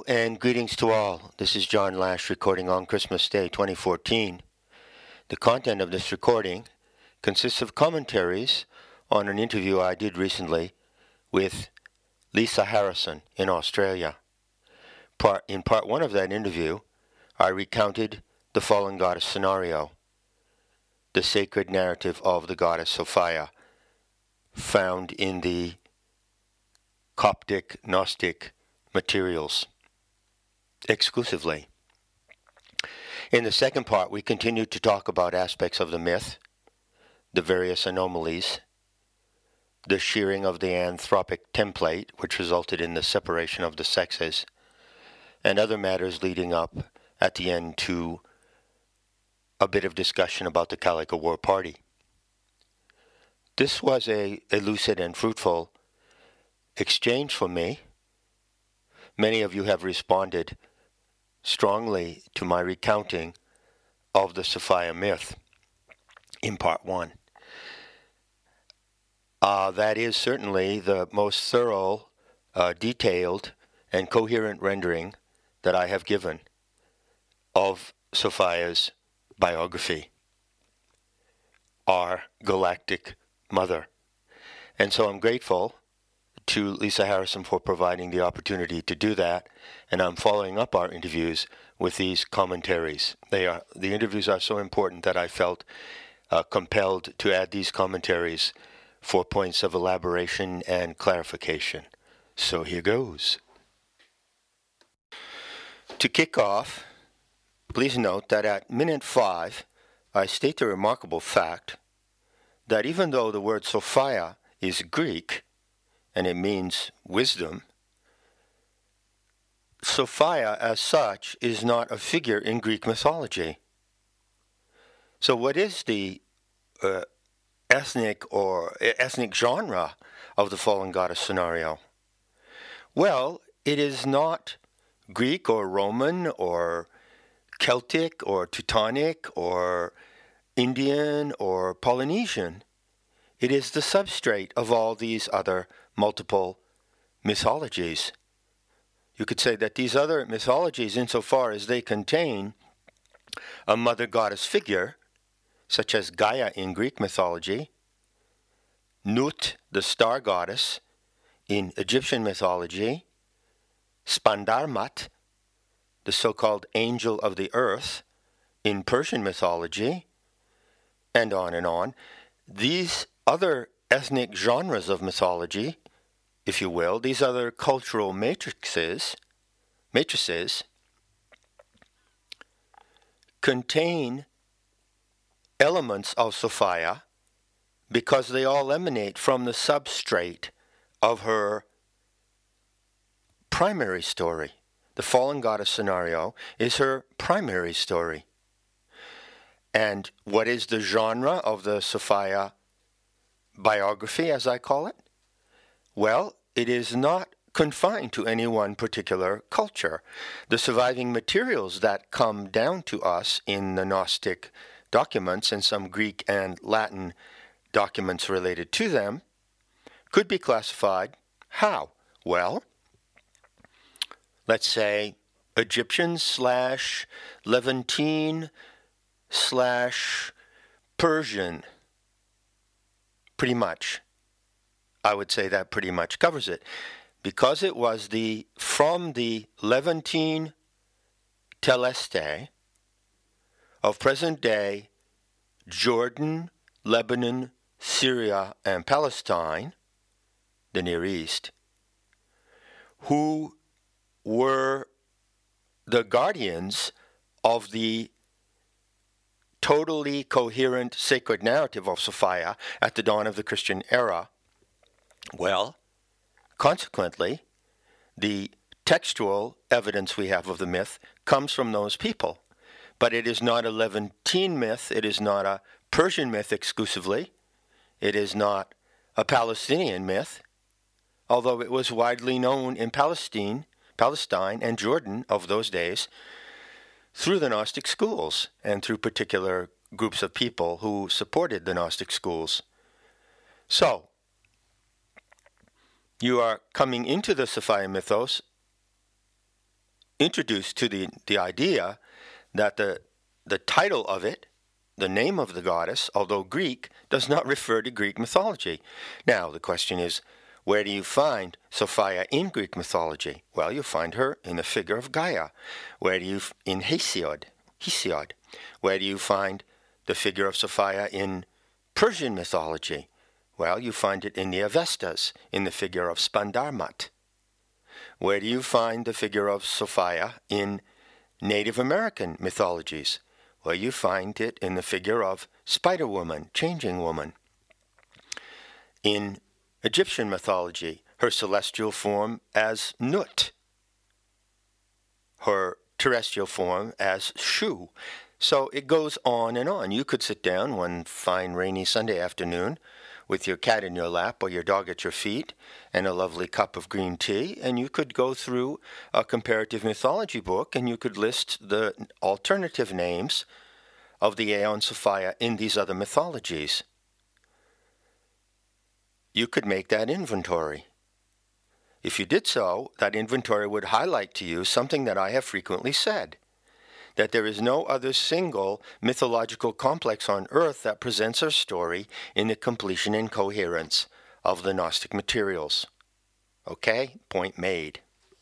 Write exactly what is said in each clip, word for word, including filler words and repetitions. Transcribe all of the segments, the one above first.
Hello and greetings to all. This is John Lash recording on Christmas Day twenty fourteen. The content of this recording consists of commentaries on an interview I did recently with Lisa Harrison in Australia. Part, in part one of that interview, I recounted the fallen goddess scenario, the sacred narrative of the goddess Sophia, found in the Coptic Gnostic materials exclusively. In the second part, we continued to talk about aspects of the myth, the various anomalies, the shearing of the anthropic template, which resulted in the separation of the sexes, and other matters leading up at the end to a bit of discussion about the Calico War Party. This was a, a lucid and fruitful exchange for me. Many of you have responded strongly to my recounting of the Sophia myth in part one. Uh, that is certainly the most thorough, uh, detailed, and coherent rendering that I have given of Sophia's biography, our galactic mother. And so I'm grateful to Lisa Harrison for providing the opportunity to do that, and I'm following up our interviews with these commentaries. They are the interviews are so important that I felt uh, compelled to add these commentaries for points of elaboration and clarification. So here goes. To kick off, please note that at minute five, I state the remarkable fact that even though the word Sophia is Greek, and it means wisdom, Sophia as such is not a figure in Greek mythology. So what is the uh, ethnic or uh, ethnic genre of the fallen goddess scenario? Well, it is not Greek or Roman or Celtic or Teutonic or Indian or Polynesian. It is the substrate of all these other multiple mythologies. You could say that these other mythologies, insofar as they contain a mother goddess figure, such as Gaia in Greek mythology, Nut, the star goddess, in Egyptian mythology, Spandarmat, the so-called angel of the earth, in Persian mythology, and on and on. These other ethnic genres of mythology, if you will, these other cultural matrices, matrices, contain elements of Sophia because they all emanate from the substrate of her primary story. The fallen goddess scenario is her primary story. And what is the genre of the Sophia biography, as I call it? Well, it is not confined to any one particular culture. The surviving materials that come down to us in the Gnostic documents and some Greek and Latin documents related to them could be classified how? Well, let's say Egyptian slash Levantine slash Persian. Pretty much. I would say that pretty much covers it. Because it was the from the Levantine Teleste of present-day Jordan, Lebanon, Syria, and Palestine, the Near East, who were the guardians of the totally coherent sacred narrative of Sophia at the dawn of the Christian era. Well, consequently, the textual evidence we have of the myth comes from those people. But it is not a Levantine myth, it is not a Persian myth exclusively, it is not a Palestinian myth, although it was widely known in Palestine, Palestine and Jordan of those days through the Gnostic schools and through particular groups of people who supported the Gnostic schools. So, you are coming into the Sophia mythos introduced to the, the idea that the, the title of it, the name of the goddess, although Greek, does not refer to Greek mythology. Now, the question is, where do you find Sophia in Greek mythology? Well, you find her in the figure of Gaia. Where do you, f- in Hesiod, Hesiod. Where do you find the figure of Sophia in Persian mythology? Well, you find it in the Avestas, in the figure of Spandarmat. Where do you find the figure of Sophia in Native American mythologies? Well, you find it in the figure of Spider-Woman, Changing Woman. In Egyptian mythology, her celestial form as Nut, her terrestrial form as Shu. So it goes on and on. You could sit down one fine rainy Sunday afternoon with your cat in your lap or your dog at your feet and a lovely cup of green tea, and you could go through a comparative mythology book and you could list the alternative names of the Aeon Sophia in these other mythologies. You could make that inventory. If you did so, that inventory would highlight to you something that I have frequently said, that there is no other single mythological complex on earth that presents our story in the completion and coherence of the Gnostic materials. Okay? Point made.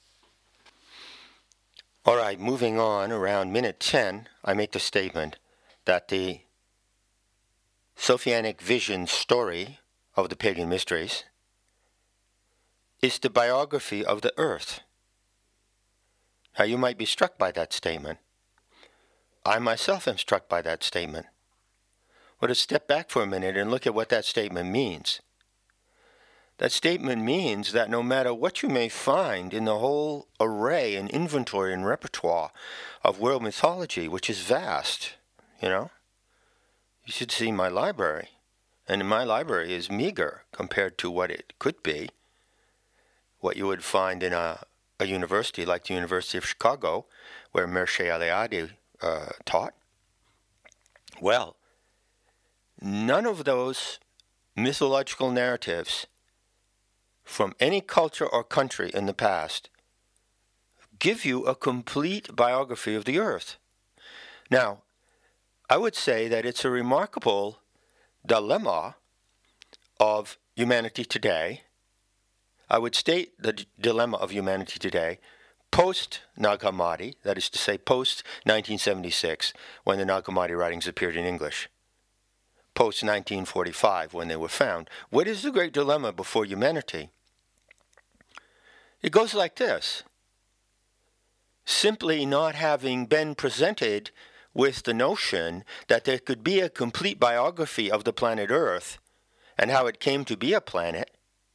All right, moving on, around minute ten, I make the statement that the Sophianic vision story of the pagan mysteries is the biography of the earth. Now, you might be struck by that statement. I myself am struck by that statement. Well, to step back for a minute and look at what that statement means. That statement means that no matter what you may find in the whole array and inventory and repertoire of world mythology, which is vast, you know, you should see my library. And my library is meager compared to what it could be, what you would find in a, a university like the University of Chicago, where Mircea Eliade uh, taught. Well, none of those mythological narratives from any culture or country in the past give you a complete biography of the earth. Now, I would say that it's a remarkable dilemma of humanity today. I would state the d- dilemma of humanity today post-Nag Hammadi, that is to say post-nineteen seventy-six, when the Nag Hammadi writings appeared in English, post-nineteen forty-five, when they were found. What is the great dilemma before humanity? It goes like this. Simply not having been presented with the notion that there could be a complete biography of the planet Earth and how it came to be a planet,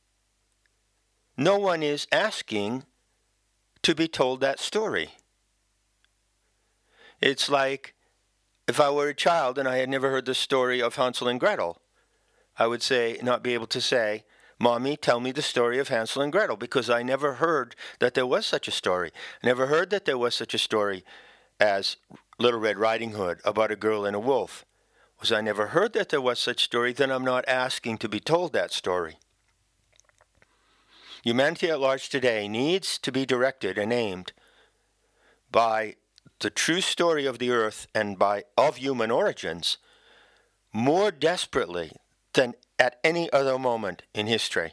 no one is asking to be told that story. It's like if I were a child and I had never heard the story of Hansel and Gretel, I would say, not be able to say, Mommy, tell me the story of Hansel and Gretel, because I never heard that there was such a story. I never heard that there was such a story as Little Red Riding Hood about a girl and a wolf. Was I never heard that there was such story, then I'm not asking to be told that story. Humanity at large today needs to be directed and aimed by the true story of the earth and by of human origins more desperately than at any other moment in history.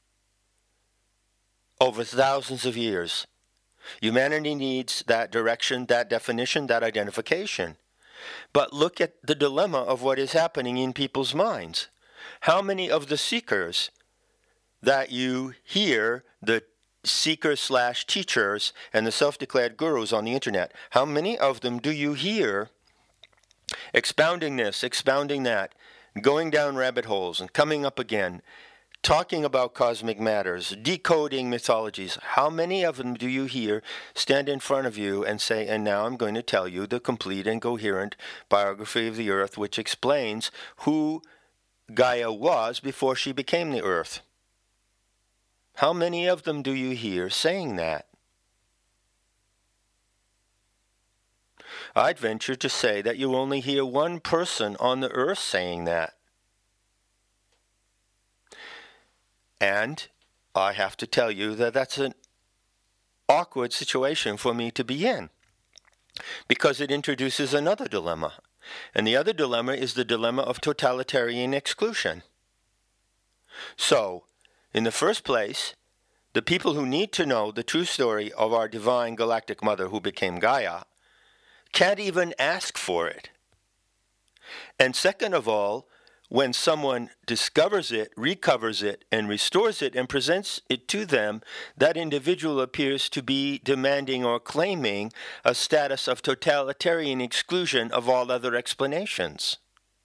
Over thousands of years, humanity needs that direction, that definition, that identification. But look at the dilemma of what is happening in people's minds. How many of the seekers that you hear, the seekers slash teachers and the self-declared gurus on the internet, how many of them do you hear expounding this, expounding that, going down rabbit holes and coming up again, talking about cosmic matters, decoding mythologies? How many of them do you hear stand in front of you and say, and now I'm going to tell you the complete and coherent biography of the earth, which explains who Gaia was before she became the earth? How many of them do you hear saying that? I'd venture to say that you only hear one person on the earth saying that. And I have to tell you that that's an awkward situation for me to be in, because it introduces another dilemma. And the other dilemma is the dilemma of totalitarian exclusion. So, in the first place, the people who need to know the true story of our divine galactic mother who became Gaia can't even ask for it. And second of all, when someone discovers it, recovers it, and restores it and presents it to them, that individual appears to be demanding or claiming a status of totalitarian exclusion of all other explanations.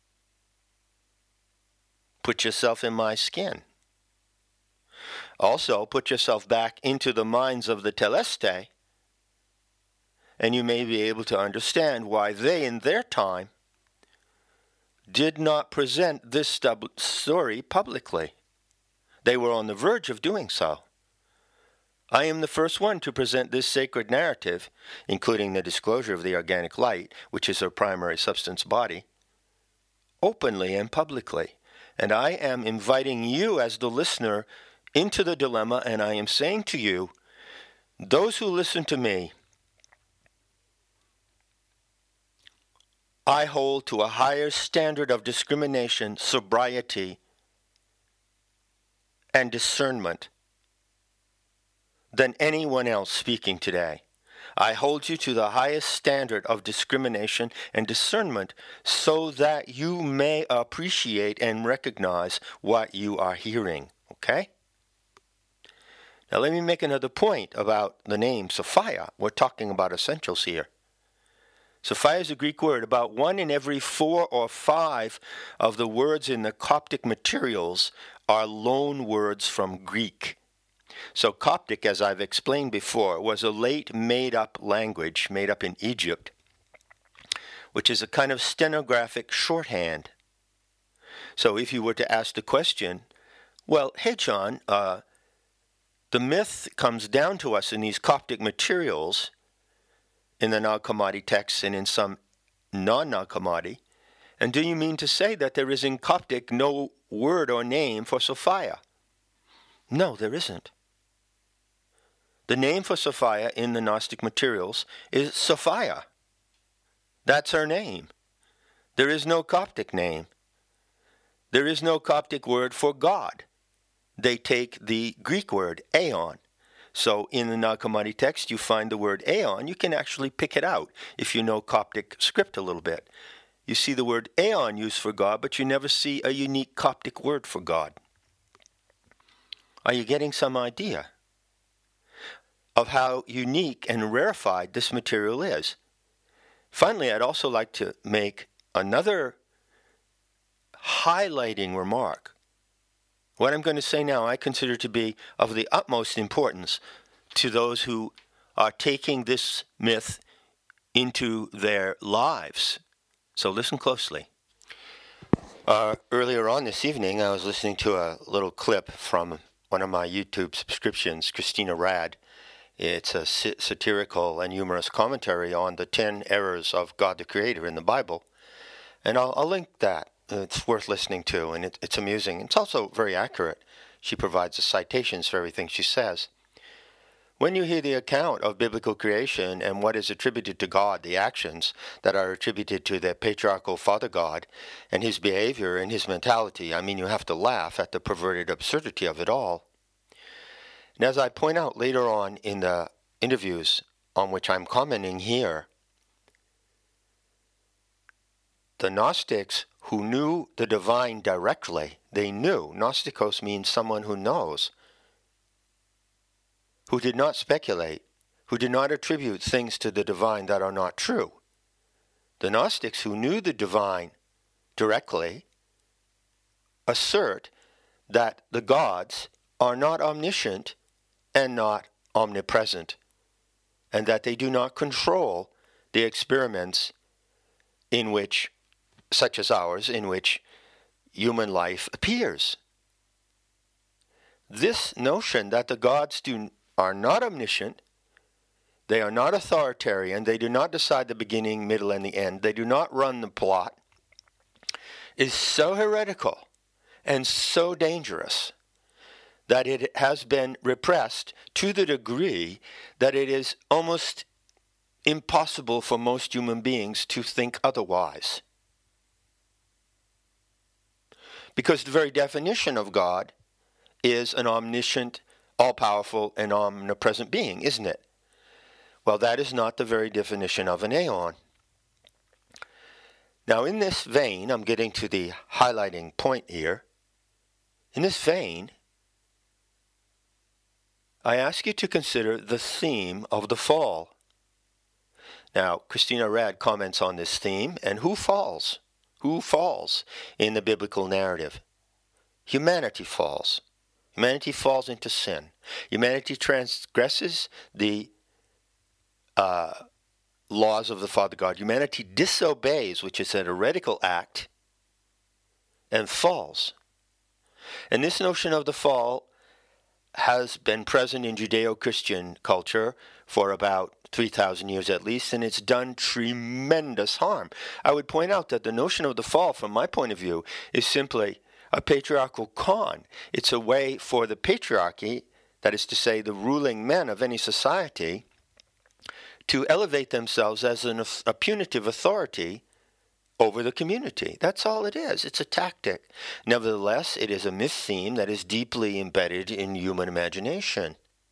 Put yourself in my skin. Also, put yourself back into the minds of the Teleste, and you may be able to understand why they, in their time, did not present this story publicly. They were on the verge of doing so. I am the first one to present this sacred narrative, including the disclosure of the organic light, which is her primary substance body, openly and publicly. And I am inviting you as the listener into the dilemma, and I am saying to you, those who listen to me, I hold to a higher standard of discrimination, sobriety, and discernment than anyone else speaking today. I hold you to the highest standard of discrimination and discernment so that you may appreciate and recognize what you are hearing. Okay? Now let me make another point about the name Sophia. We're talking about essentials here. Sophia is a Greek word. About one in every four or five of the words in the Coptic materials are loan words from Greek. So Coptic, as I've explained before, was a late made-up language, made up in Egypt, which is a kind of stenographic shorthand. So if you were to ask the question, well, hey, John, uh, the myth comes down to us in these Coptic materials, in the Nag Hammadi texts and in some non-Nag Hammadi, and do you mean to say that there is in Coptic no word or name for Sophia? No, there isn't. The name for Sophia in the Gnostic materials is Sophia. That's her name. There is no Coptic name. There is no Coptic word for God. They take the Greek word, aeon. So in the Nag Hammadi text, you find the word aeon. You can actually pick it out if you know Coptic script a little bit. You see the word aeon used for God, but you never see a unique Coptic word for God. Are you getting some idea of how unique and rarefied this material is? Finally, I'd also like to make another highlighting remark. What I'm going to say now I consider to be of the utmost importance to those who are taking this myth into their lives. So listen closely. Uh, earlier on this evening, I was listening to a little clip from one of my YouTube subscriptions, Christina Rad. It's a satirical and humorous commentary on the ten errors of God the Creator in the Bible. And I'll, I'll link that. It's worth listening to, and it, it's amusing. It's also very accurate. She provides the citations for everything she says. When you hear the account of biblical creation and what is attributed to God, the actions that are attributed to the patriarchal Father God and his behavior and his mentality, I mean, you have to laugh at the perverted absurdity of it all. And as I point out later on in the interviews on which I'm commenting here, the Gnostics who knew the divine directly, they knew. Gnostikos means someone who knows, who did not speculate, who did not attribute things to the divine that are not true. The Gnostics who knew the divine directly assert that the gods are not omniscient and not omnipresent, and that they do not control the experiments in which, such as ours, in which human life appears. This notion that the gods do, are not omniscient, they are not authoritarian, they do not decide the beginning, middle, and the end, they do not run the plot, is so heretical and so dangerous that it has been repressed to the degree that it is almost impossible for most human beings to think otherwise. Because the very definition of God is an omniscient, all-powerful, and omnipresent being, isn't it? Well, that is not the very definition of an aeon. Now, in this vein, I'm getting to the highlighting point here. In this vein, I ask you to consider the theme of the fall. Now, Christina Rad comments on this theme, and who falls? Who falls in the biblical narrative? Humanity falls. Humanity falls into sin. Humanity transgresses the uh, laws of the Father God. Humanity disobeys, which is an heretical act, and falls. And this notion of the fall has been present in Judeo-Christian culture for about three thousand years at least, and it's done tremendous harm. I would point out that the notion of the fall, from my point of view, is simply a patriarchal con. It's a way for the patriarchy, that is to say the ruling men of any society, to elevate themselves as an, a punitive authority over the community. That's all it is. It's a tactic. Nevertheless, it is a myth theme that is deeply embedded in human imagination.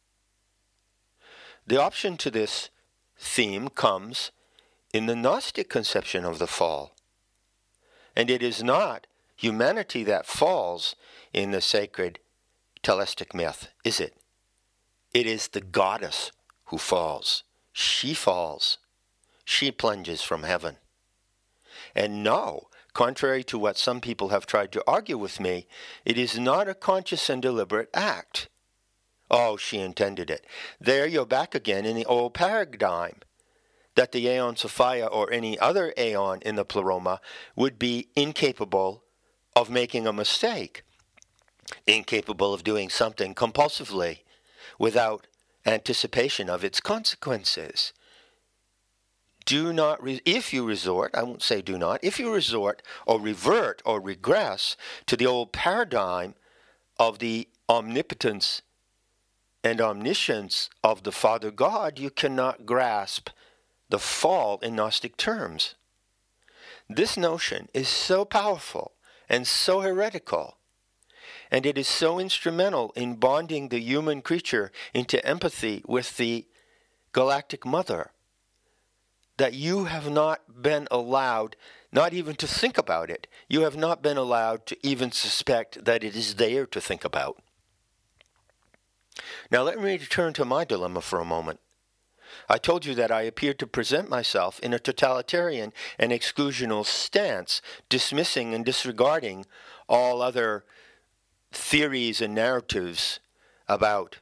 The option to this theme comes in the Gnostic conception of the fall. And it is not humanity that falls in the sacred Telestic myth, is it? It is the goddess who falls. She falls. She plunges from heaven. And no, contrary to what some people have tried to argue with me, it is not a conscious and deliberate act. Oh, she intended it. There you're back again in the old paradigm, that the Aeon Sophia or any other Aeon in the Pleroma would be incapable of making a mistake, incapable of doing something compulsively without anticipation of its consequences. Do not, re- if you resort, I won't say do not, if you resort or revert or regress to the old paradigm of the omnipotence and omniscience of the Father God, you cannot grasp the fall in Gnostic terms. This notion is so powerful and so heretical, and it is so instrumental in bonding the human creature into empathy with the Galactic Mother, that you have not been allowed not even to think about it. You have not been allowed to even suspect that it is there to think about. Now let me return to my dilemma for a moment. I told you that I appeared to present myself in a totalitarian and exclusional stance, dismissing and disregarding all other theories and narratives about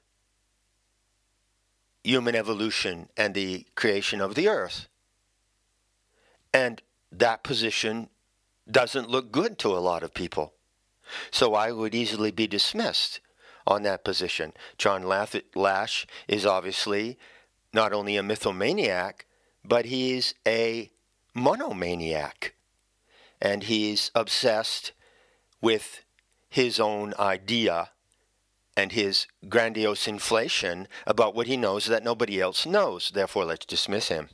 human evolution and the creation of the earth. And that position doesn't look good to a lot of people. So I would easily be dismissed on that position. John Lash is obviously not only a mythomaniac, but he's a monomaniac. And he's obsessed with his own idea and his grandiose inflation about what he knows that nobody else knows. Therefore, let's dismiss him.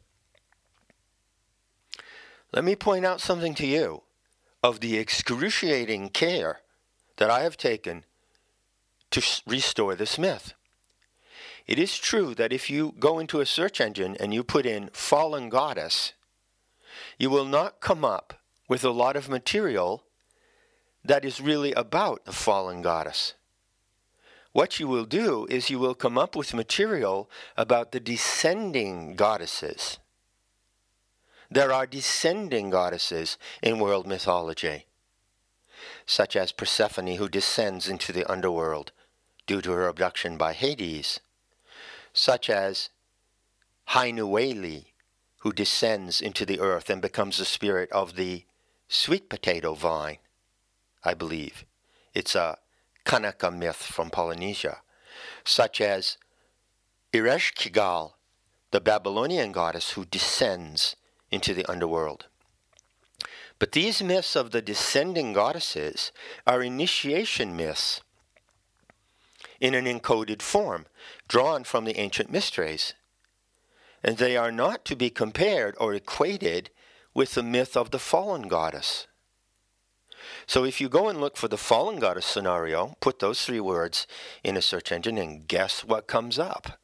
Let me point out something to you of the excruciating care that I have taken to restore this myth. It is true that if you go into a search engine and you put in fallen goddess, you will not come up with a lot of material that is really about the fallen goddess. What you will do is you will come up with material about the descending goddesses. There are descending goddesses in world mythology, such as Persephone, who descends into the underworld due to her abduction by Hades, such as Hainueli, who descends into the earth and becomes the spirit of the sweet potato vine, I believe. It's a Kanaka myth from Polynesia, such as Ereshkigal, the Babylonian goddess who descends into the underworld. But these myths of the descending goddesses are initiation myths in an encoded form, drawn from the ancient mysteries. And they are not to be compared or equated with the myth of the fallen goddess. So if you go and look for the fallen goddess scenario, put those three words in a search engine and guess what comes up.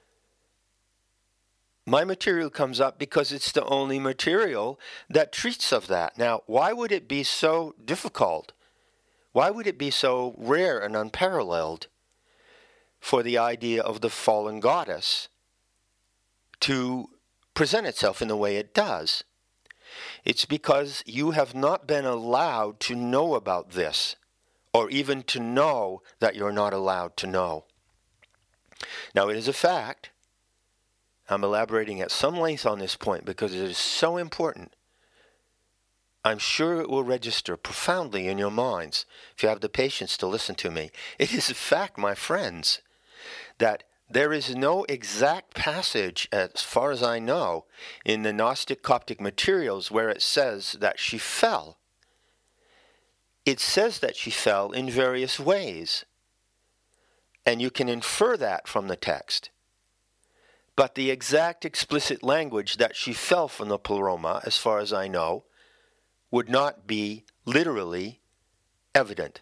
My material comes up because it's the only material that treats of that. Now, why would it be so difficult? Why would it be so rare and unparalleled for the idea of the fallen goddess to present itself in the way it does? It's because you have not been allowed to know about this, or even to know that you're not allowed to know. Now, it is a fact. I'm elaborating at some length on this point because it is so important. I'm sure it will register profoundly in your minds if you have the patience to listen to me. It is a fact, my friends, that there is no exact passage, as far as I know, in the Gnostic Coptic materials where it says that she fell. It says that she fell in various ways, and you can infer that from the text. But the exact explicit language that she fell from the pleroma, as far as I know, would not be literally evident.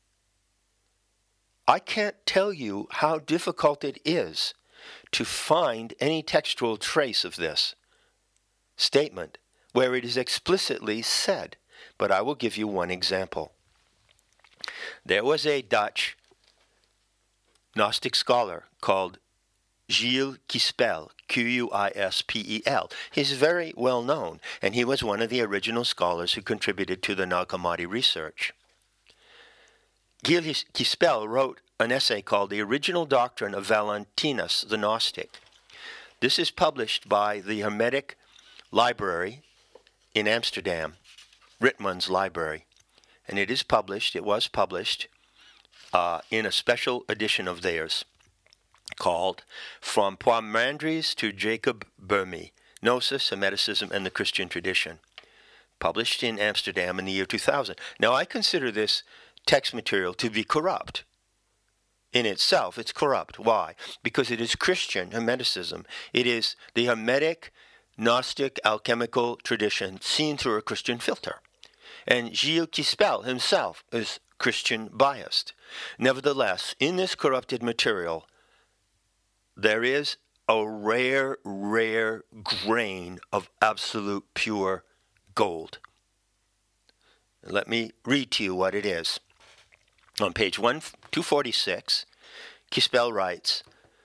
I can't tell you how difficult it is to find any textual trace of this statement where it is explicitly said, but I will give you one example. There was a Dutch Gnostic scholar called Gilles Quispel, Q U I S P E L. He's very well known, and he was one of the original scholars who contributed to the Nag Hammadi research. Gilles Quispel wrote an essay called The Original Doctrine of Valentinus the Gnostic. This is published by the Hermetic Library in Amsterdam, Ritman's Library. And it is published, it was published uh, in a special edition of theirs called From Poimandres to Jacob Boehme, Gnosis, Hermeticism, and the Christian Tradition, published in Amsterdam in the year two thousand. Now, I consider this text material to be corrupt. In itself, it's corrupt. Why? Because it is Christian Hermeticism. It is the Hermetic, Gnostic, alchemical tradition seen through a Christian filter. And Gilles Quispel himself is Christian biased. Nevertheless, in this corrupted material, there is a rare, rare grain of absolute pure gold. Let me read to you what it is. On page two forty-six, Quispel writes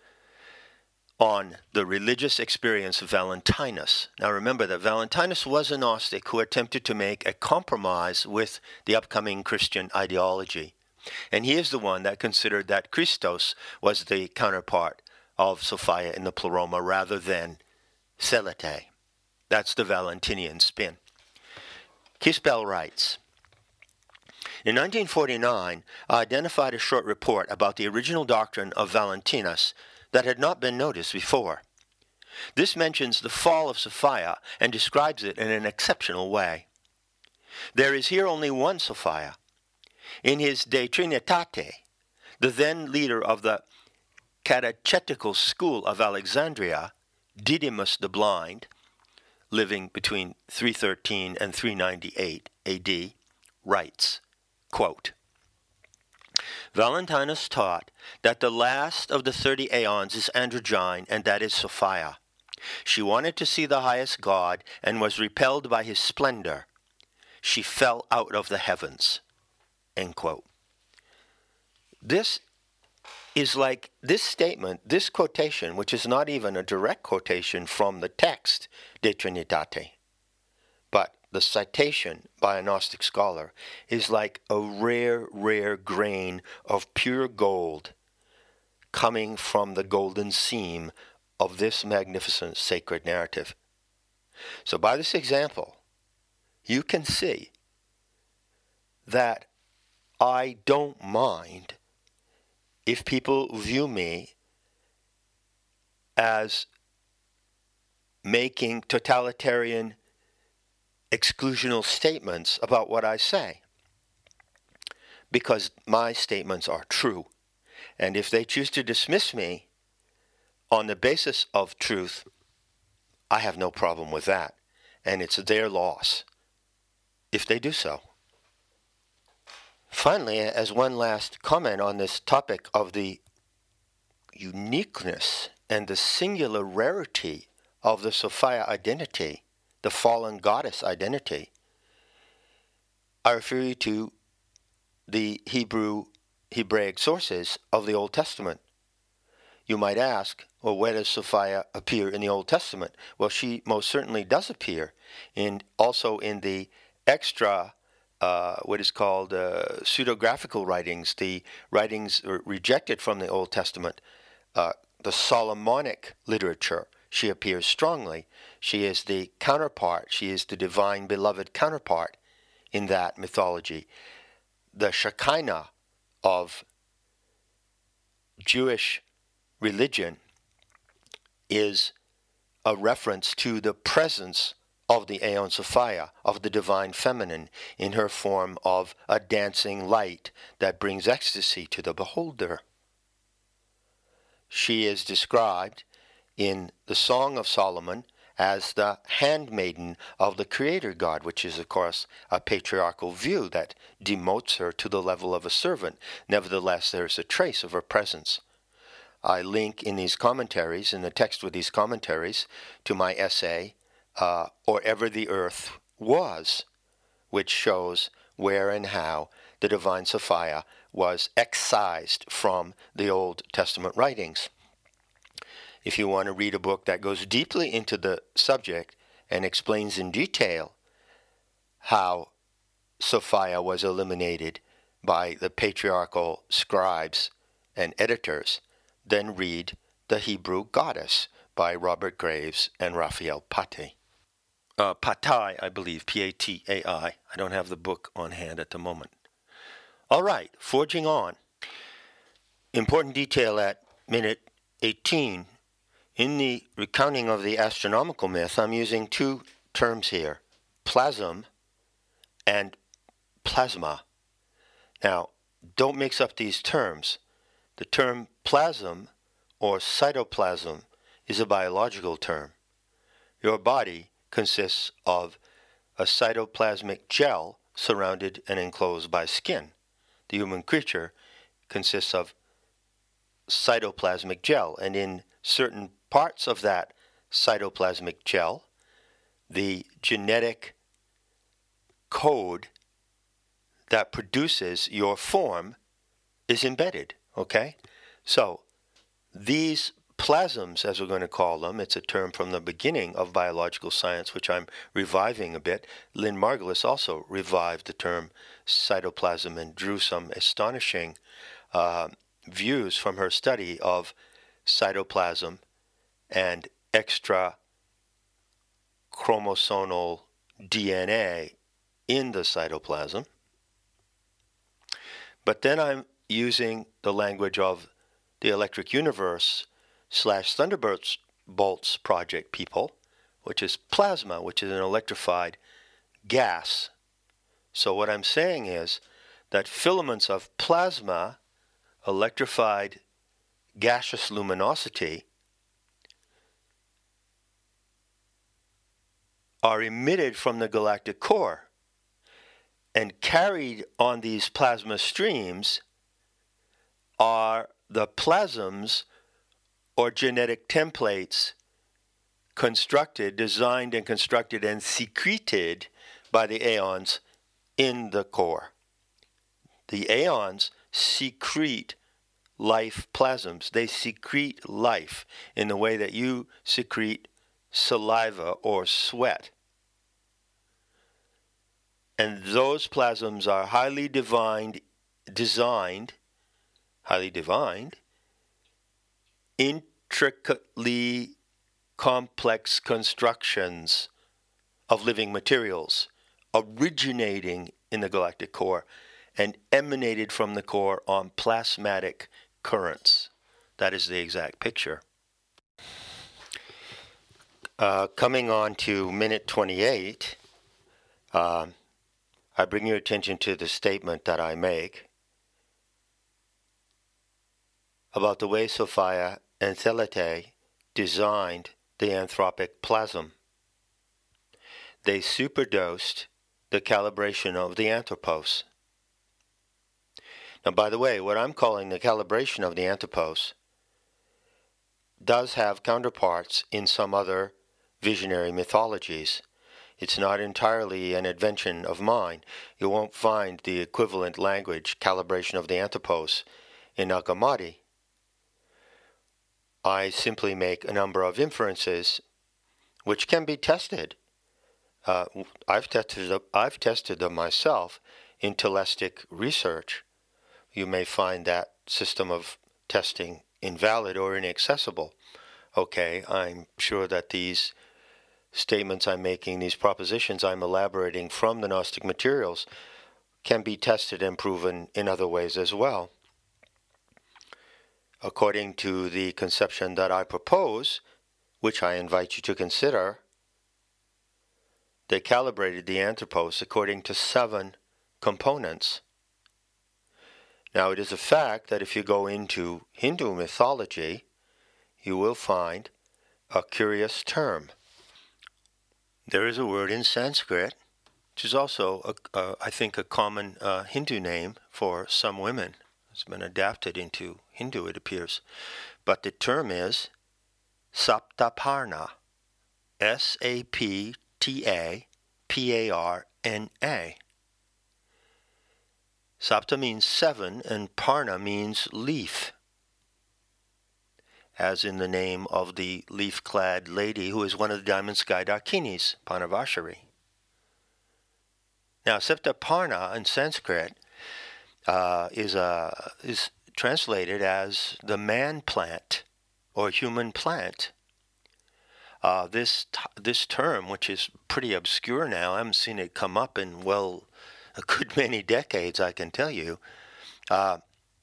on the religious experience of Valentinus. Now remember that Valentinus was a Gnostic who attempted to make a compromise with the upcoming Christian ideology. And he is the one that considered that Christos was the counterpart of Sophia in the Pleroma rather than Selete. That's the Valentinian spin. Quispel writes, in nineteen forty-nine, I identified a short report about the original doctrine of Valentinus that had not been noticed before. This mentions the fall of Sophia and describes it in an exceptional way. There is here only one Sophia. In his De Trinitate, the then leader of the catechetical school of Alexandria, Didymus the Blind, living between three thirteen and three ninety-eight A D, writes, quote, Valentinus taught that the last of the thirty aeons is androgyne, and that is Sophia. She wanted to see the highest God and was repelled by his splendor. She fell out of the heavens. End quote. This is like this statement, this quotation, which is not even a direct quotation from the text De Trinitate, but the citation by a Gnostic scholar is like a rare, rare grain of pure gold coming from the golden seam of this magnificent sacred narrative. So by this example, you can see that I don't mind if people view me as making totalitarian exclusional statements about what I say, because my statements are true, And if they choose to dismiss me on the basis of truth, I have no problem with that. And it's their loss if they do so. Finally, as one last comment on this topic of the uniqueness and the singular rarity of the Sophia identity, the fallen goddess identity, I refer you to the Hebrew, Hebraic sources of the Old Testament. You might ask, well, where does Sophia appear in the Old Testament? Well, she most certainly does appear in also in the extra, uh, what is called uh, pseudographical writings, the writings rejected from the Old Testament, uh, the Solomonic literature. She appears strongly. She is the counterpart. She is the divine beloved counterpart in that mythology. The Shekinah of Jewish religion is a reference to the presence of the Aeon Sophia, of the divine feminine, in her form of a dancing light that brings ecstasy to the beholder. She is described in the Song of Solomon as the handmaiden of the Creator God, which is, of course, a patriarchal view that demotes her to the level of a servant. Nevertheless, there is a trace of her presence. I link in these commentaries, in the text with these commentaries, to my essay, uh, Or Ever the Earth Was, which shows where and how the divine Sophia was excised from the Old Testament writings. If you want to read a book that goes deeply into the subject and explains in detail how Sophia was eliminated by the patriarchal scribes and editors, then read The Hebrew Goddess by Robert Graves and Raphael Patai. Uh, Patai, I believe, P A T A I. I don't have the book on hand at the moment. All right, forging on. Important detail at minute eighteen. In the recounting of the astronomical myth, I'm using two terms here, plasm and plasma. Now, don't mix up these terms. The term plasm or cytoplasm is a biological term. Your body consists of a cytoplasmic gel surrounded and enclosed by skin. The human creature consists of cytoplasmic gel, and in certain parts of that cytoplasmic gel, the genetic code that produces your form is embedded, okay? So these plasms, as we're going to call them, it's a term from the beginning of biological science, which I'm reviving a bit. Lynn Margulis also revived the term cytoplasm and drew some astonishing uh, views from her study of cytoplasm and extra chromosomal D N A in the cytoplasm. But then I'm using the language of the Electric Universe slash Thunderbolts Bolts Project people, which is plasma, which is an electrified gas. So what I'm saying is that filaments of plasma, electrified gaseous luminosity, are emitted from the galactic core and carried on these plasma streams are the plasms or genetic templates constructed, designed and constructed and secreted by the aeons in the core. The aeons secrete life plasms. They secrete life in the way that you secrete saliva or sweat. And those plasms are highly divined, designed, highly divined, intricately complex constructions of living materials originating in the galactic core and emanated from the core on plasmatic currents. That is the exact picture. Uh, coming on to minute twenty-eight, uh, I bring your attention to the statement that I make. about the way Sophia and Thelete designed the anthropic plasm. They superdosed the calibration of the anthropos. Now, by the way, what I'm calling the calibration of the anthropos does have counterparts in some other visionary mythologies. It's not entirely an invention of mine. You won't find the equivalent language, calibration of the anthropos, in Nag Hammadi. I simply make a number of inferences which can be tested. Uh, I've tested I've tested them myself in telestic research. You may find that system of testing invalid or inaccessible. Okay, I'm sure that these statements I'm making, these propositions I'm elaborating from the Gnostic materials, can be tested and proven in other ways as well. According to the conception that I propose, which I invite you to consider, they calibrated the anthropos according to seven components. Now, it is a fact that if you go into Hindu mythology, you will find a curious term. There is a word in Sanskrit, which is also, a, a, I think, a common uh, Hindu name for some women. It's been adapted into Hindu, it appears. But the term is Saptaparna, S A P T A P A R N A. Sapta means seven, and Parna means leaf, as in the name of the leaf-clad lady who is one of the diamond sky Dakinis, Panavashari. Now, Saptaparna in Sanskrit uh, is, uh, is translated as the man plant or human plant. Uh, this t- this term, which is pretty obscure now, I haven't seen it come up in, well, a good many decades, I can tell you, uh,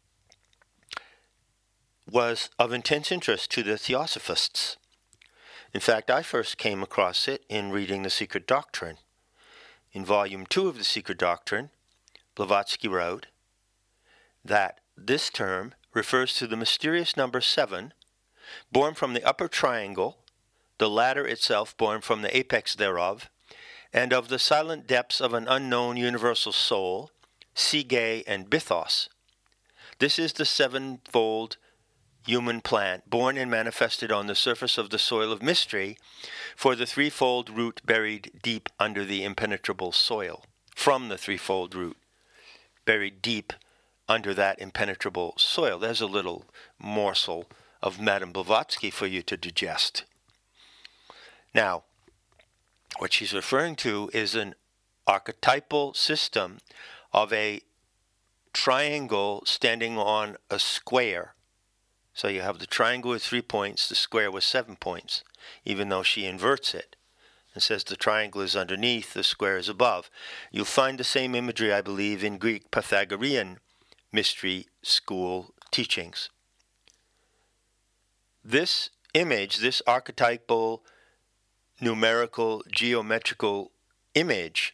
was of intense interest to the Theosophists. In fact, I first came across it in reading The Secret Doctrine. In Volume two of The Secret Doctrine, Blavatsky wrote that this term refers to the mysterious number seven, born from the upper triangle, the ladder itself born from the apex thereof, and of the silent depths of an unknown universal soul, Sige and Bithos. This is the sevenfold human plant, born and manifested on the surface of the soil of mystery, for the threefold root buried deep under the impenetrable soil, from the threefold root buried deep under that impenetrable soil. There's a little morsel of Madame Blavatsky for you to digest. Now, what she's referring to is an archetypal system of a triangle standing on a square. So you have the triangle with three points, the square with seven points, even though she inverts it and says the triangle is underneath, the square is above. You'll find the same imagery, I believe, in Greek Pythagorean mystery school teachings. This image, this archetypal numerical geometrical image,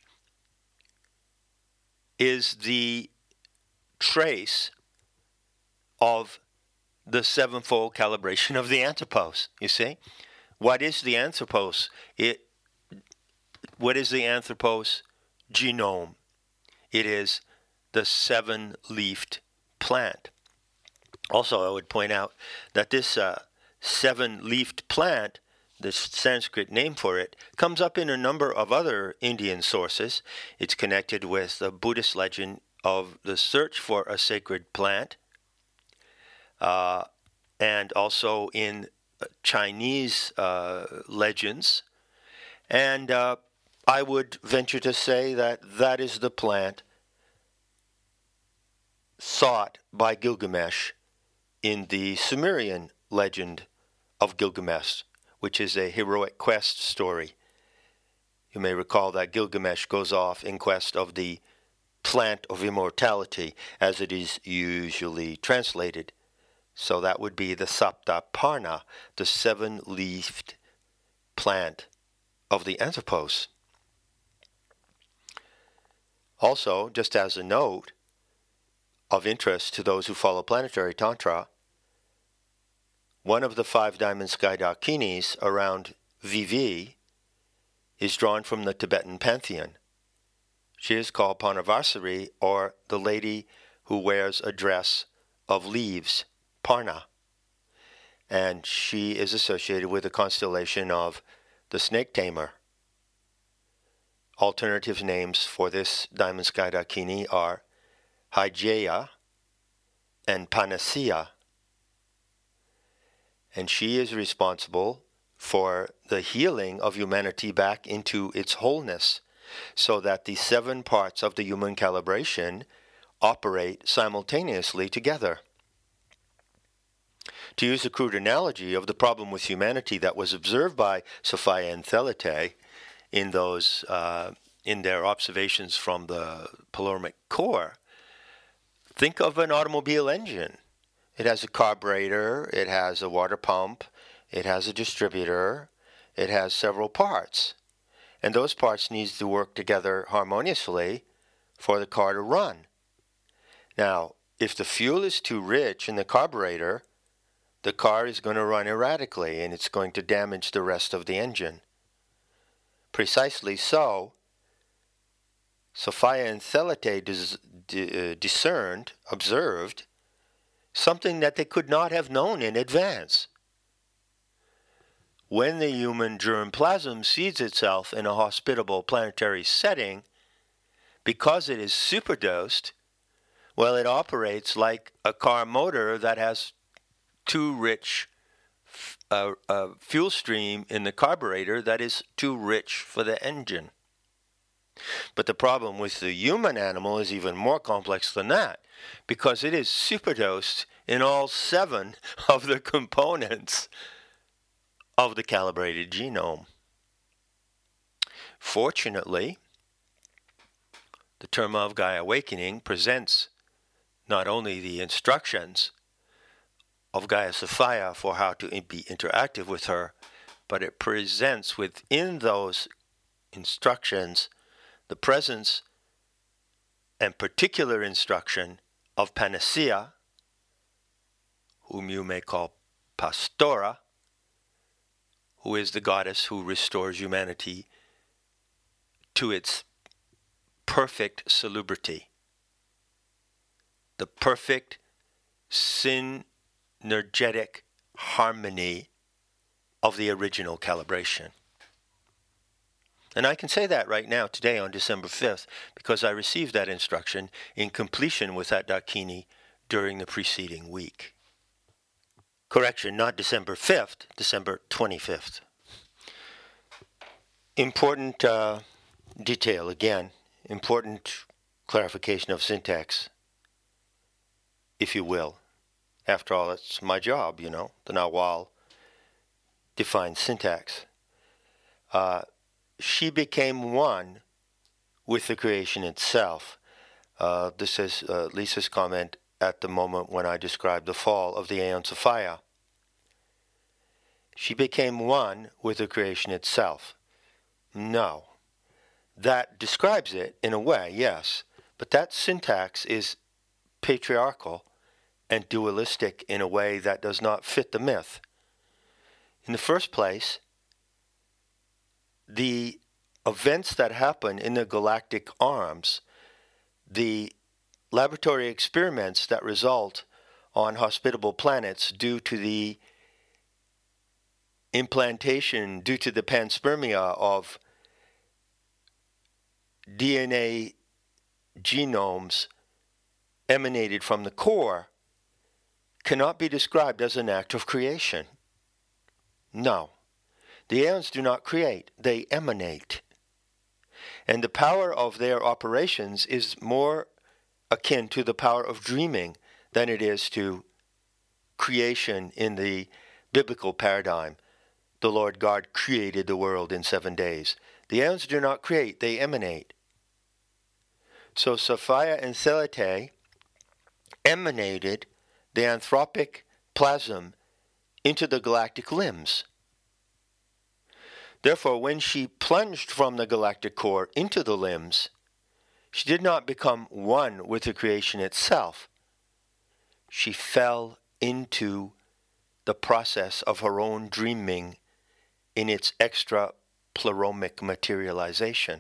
is the trace of the sevenfold calibration of the anthropos. You see, what is the anthropos? It what is the anthropos genome? It is the seven-leafed plant. Also, I would point out that this uh, seven-leafed plant, the Sanskrit name for it, comes up in a number of other Indian sources. It's connected with the Buddhist legend of the search for a sacred plant, uh, and also in Chinese uh, legends. And uh, I would venture to say that that is the plant sought by Gilgamesh in the Sumerian legend of Gilgamesh, which is a heroic quest story. You may recall that Gilgamesh goes off in quest of the plant of immortality, as it is usually translated. So that would be the Saptaparna, the seven-leafed plant of the anthropos. Also, just as a note of interest to those who follow planetary tantra, one of the five diamond sky dakinis around Vivi is drawn from the Tibetan pantheon. She is called Parnavasari, or the lady who wears a dress of leaves, Parna. And she is associated with the constellation of the snake tamer. Alternative names for this diamond sky dakini are Hygeia and Panacea. And she is responsible for the healing of humanity back into its wholeness, so that the seven parts of the human calibration operate simultaneously together. To use a crude analogy of the problem with humanity that was observed by Sophia and Thelete in those uh, in their observations from the Pleroma core, think of an automobile engine. It has a carburetor, it has a water pump, it has a distributor, it has several parts. And those parts need to work together harmoniously for the car to run. Now, if the fuel is too rich in the carburetor, the car is going to run erratically and it's going to damage the rest of the engine. Precisely so, Sophia and Thelete dis- d- uh, discerned, observed, something that they could not have known in advance. When the human germplasm seeds itself in a hospitable planetary setting, because it is superdosed, well, it operates like a car motor that has too rich uh, uh, fuel stream in the carburetor that is too rich for the engine. But the problem with the human animal is even more complex than that, because it is superdosed in all seven of the components of the calibrated genome. Fortunately, the Terma of Gaia Awakening presents not only the instructions of Gaia Sophia for how to be interactive with her, but it presents within those instructions the presence and particular instruction of Panacea, whom you may call Pastora, who is the goddess who restores humanity to its perfect salubrity, the perfect synergetic harmony of the original calibration. And I can say that right now, today on December fifth, because I received that instruction in completion with that Dakini during the preceding week. Correction, not December fifth, December twenty-fifth. Important uh, detail, again, important clarification of syntax, if you will. After all, it's my job, you know. The Nawal defines syntax. Uh, she became one with the creation itself. Uh, this is uh, Lisa's comment at the moment when I described the fall of the Aeon Sophia. She became one with the creation itself. No. That describes it in a way, yes, but that syntax is patriarchal and dualistic in a way that does not fit the myth. In the first place, the events that happen in the galactic arms, the laboratory experiments that result on hospitable planets due to the implantation, due to the panspermia of D N A genomes emanated from the core, cannot be described as an act of creation. No. The aeons do not create, they emanate. And the power of their operations is more akin to the power of dreaming than it is to creation in the biblical paradigm. The Lord God created the world in seven days. The aeons do not create, they emanate. So Sophia and Thelete emanated the anthropic plasm into the galactic limbs. Therefore, when she plunged from the galactic core into the limbs, she did not become one with the creation itself. She fell into the process of her own dreaming in its extra-pleromic materialization.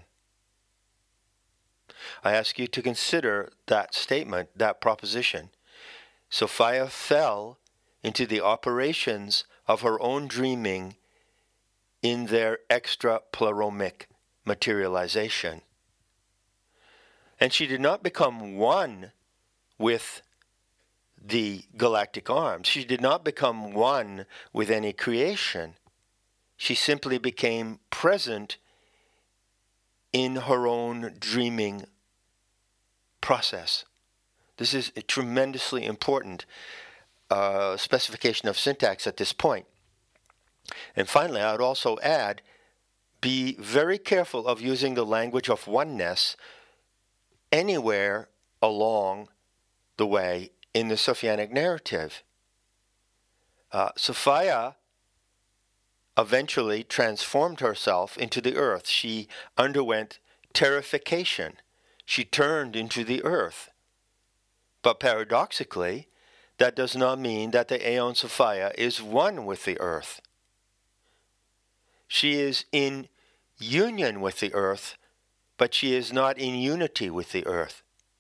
I ask you to consider that statement, that proposition. Sophia fell into the operations of her own dreaming in their extra-pleromic materialization. And she did not become one with the galactic arms. She did not become one with any creation. She simply became present in her own dreaming process. This is a tremendously important uh, specification of syntax at this point. And finally, I would also add, be very careful of using the language of oneness anywhere along the way in the Sophianic narrative. Uh, Sophia eventually transformed herself into the earth. She underwent terrification. She turned into the earth. But paradoxically, that does not mean that the Aeon Sophia is one with the earth. She is in union with the earth, but she is not in unity with the earth.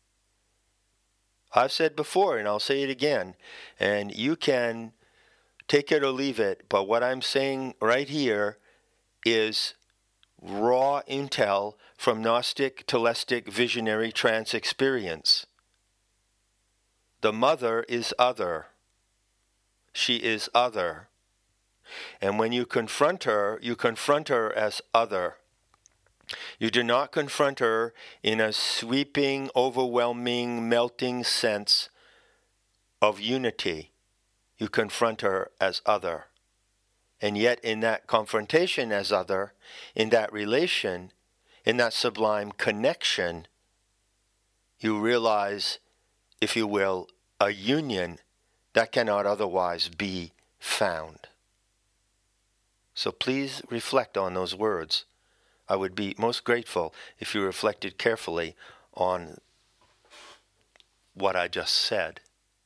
I've said before, and I'll say it again, and you can take it or leave it, but what I'm saying right here is raw intel from Gnostic, Telestic, visionary trance experience. The mother is other. She is other. And when you confront her, you confront her as other. You do not confront her in a sweeping, overwhelming, melting sense of unity. You confront her as other. And yet in that confrontation as other, in that relation, in that sublime connection, you realize, if you will, a union that cannot otherwise be found. So please reflect on those words. I would be most grateful if you reflected carefully on what I just said.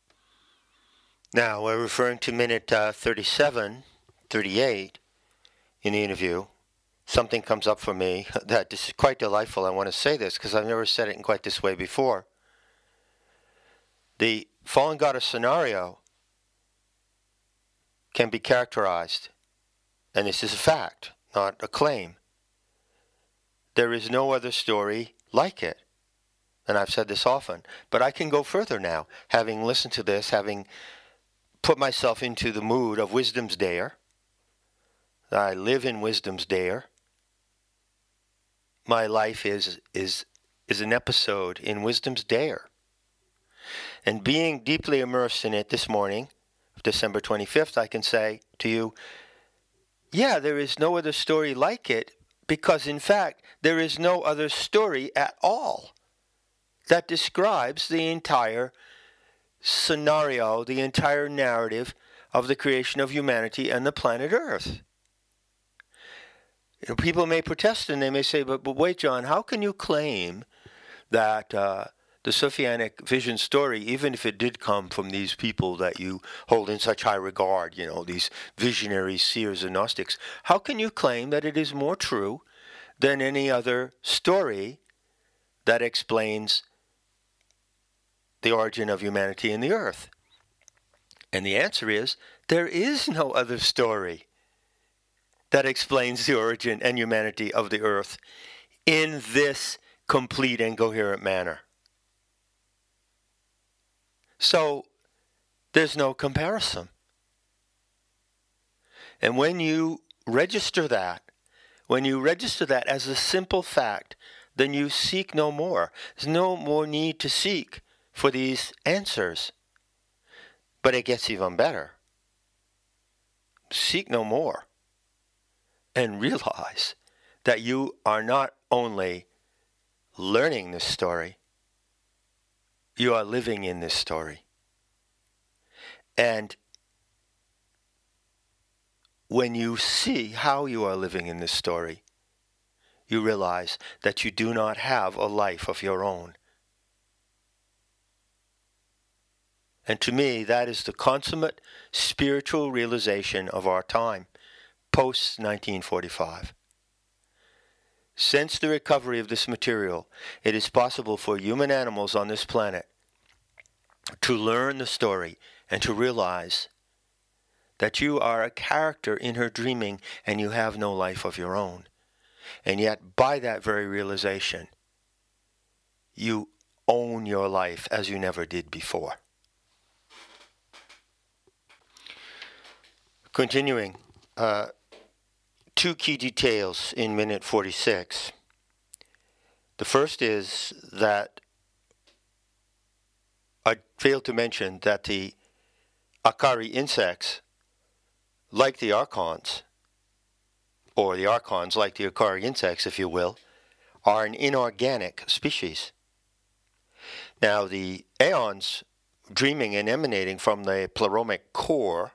Now, we're referring to minute uh, thirty-seven, thirty-eight in the interview. Something comes up for me that this is quite delightful. I want to say this because I've never said it in quite this way before. The fallen goddess scenario can be characterized, and this is a fact, not a claim. There is no other story like it. And I've said this often, but I can go further now, having listened to this, having put myself into the mood of Wisdom's Dayer. I live in Wisdom's Dayer. My life is is is an episode in Wisdom's Dayer. And being deeply immersed in it this morning, December twenty-fifth, I can say to you, yeah, there is no other story like it, because in fact, there is no other story at all that describes the entire scenario, the entire narrative of the creation of humanity and the planet Earth. You know, people may protest and they may say, but, but wait, John, how can you claim that uh, the Sophianic vision story, even if it did come from these people that you hold in such high regard, you know, these visionary seers and Gnostics, how can you claim that it is more true than any other story that explains the origin of humanity and the earth? And the answer is, there is no other story that explains the origin and humanity of the earth in this complete and coherent manner. So, there's no comparison. And when you register that, when you register that as a simple fact, then you seek no more. There's no more need to seek for these answers. But it gets even better. Seek no more. And realize that you are not only learning this story, you are living in this story. And when you see how you are living in this story, you realize that you do not have a life of your own. And to me, that is the consummate spiritual realization of our time, post nineteen forty-five. Since the recovery of this material, it is possible for human animals on this planet to learn the story and to realize that you are a character in her dreaming and you have no life of your own. And yet, by that very realization, you own your life as you never did before. Continuing, uh, two key details in minute forty-six. The first is that I failed to mention that the Akari insects, like the archons, or the archons like the Akari insects, if you will, are an inorganic species. Now, the aeons dreaming and emanating from the pleroma core,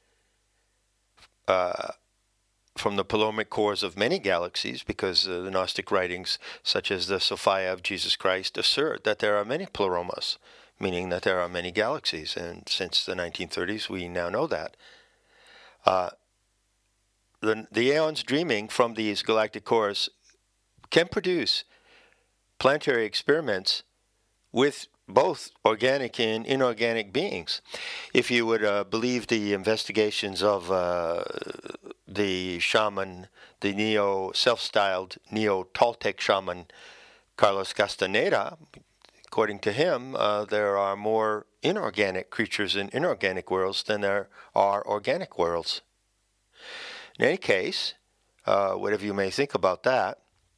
uh, from the pleroma cores of many galaxies, because uh, the Gnostic writings, such as the Sophia of Jesus Christ, assert that there are many pleromas, meaning that there are many galaxies. And since the nineteen thirties, we now know that. Uh, the, the aeons dreaming from these galactic cores can produce planetary experiments with both organic and inorganic beings. If you would uh, believe the investigations of uh, the shaman, the neo self-styled neo-Toltec shaman Carlos Castaneda, according to him, uh, there are more inorganic creatures in inorganic worlds than there are organic worlds. In any case, uh, whatever you may think about that,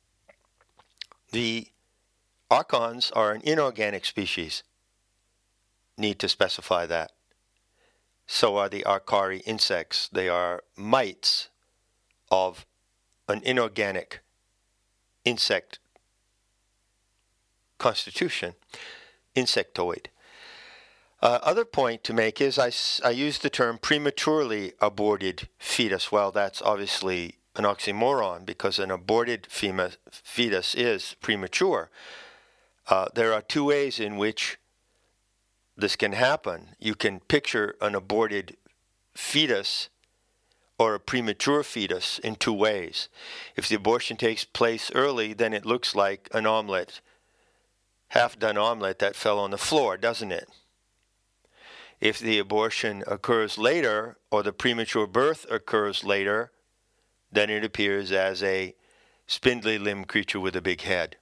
the archons are an inorganic species. Need to specify that. So are the Akari insects. They are mites of an inorganic insect constitution, insectoid. Uh, other point to make is I, I use the term prematurely aborted fetus. Well, that's obviously an oxymoron because an aborted fema, fetus is premature. Uh, there are two ways in which this can happen. You can picture an aborted fetus or a premature fetus in two ways. If the abortion takes place early, then it looks like an omelet, half-done omelet that fell on the floor, doesn't it? If the abortion occurs later, or the premature birth occurs later, then it appears as a spindly-limbed creature with a big head.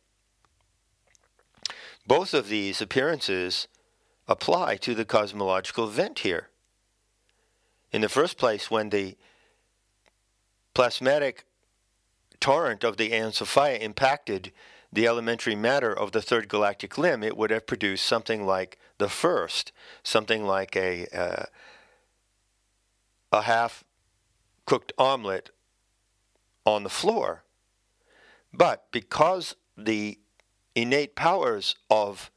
Both of these appearances apply to the cosmological event here. In the first place, when the plasmatic torrent of the Aeon Sophia impacted the elementary matter of the third galactic limb, it would have produced something like the first, something like a uh, a half-cooked omelet on the floor. But because the innate powers of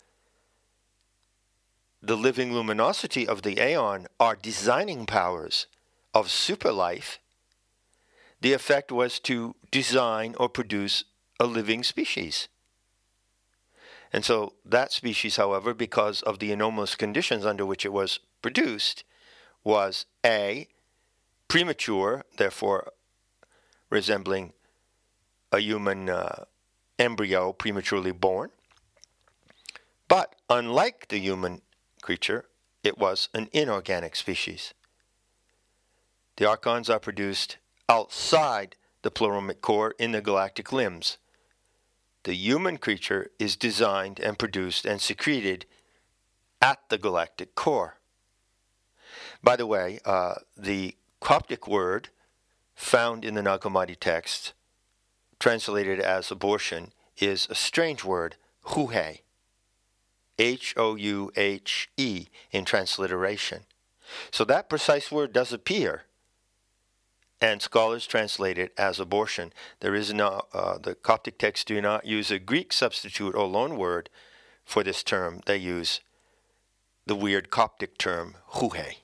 the living luminosity of the aeon are designing powers of superlife, the effect was to design or produce a living species. And so that species, however, because of the anomalous conditions under which it was produced, was A, premature, therefore resembling a human uh, embryo prematurely born. But unlike the human creature, it was an inorganic species. The archons are produced outside the pleromic core in the galactic limbs. The human creature is designed and produced and secreted at the galactic core. By the way, uh, the Coptic word found in the Nag Hammadi text, translated as abortion, is a strange word, houhe. H O U H E in transliteration. So that precise word does appear, and scholars translate it as abortion. There is no, uh, the Coptic texts do not use a Greek substitute or loan word for this term. They use the weird Coptic term, houhe.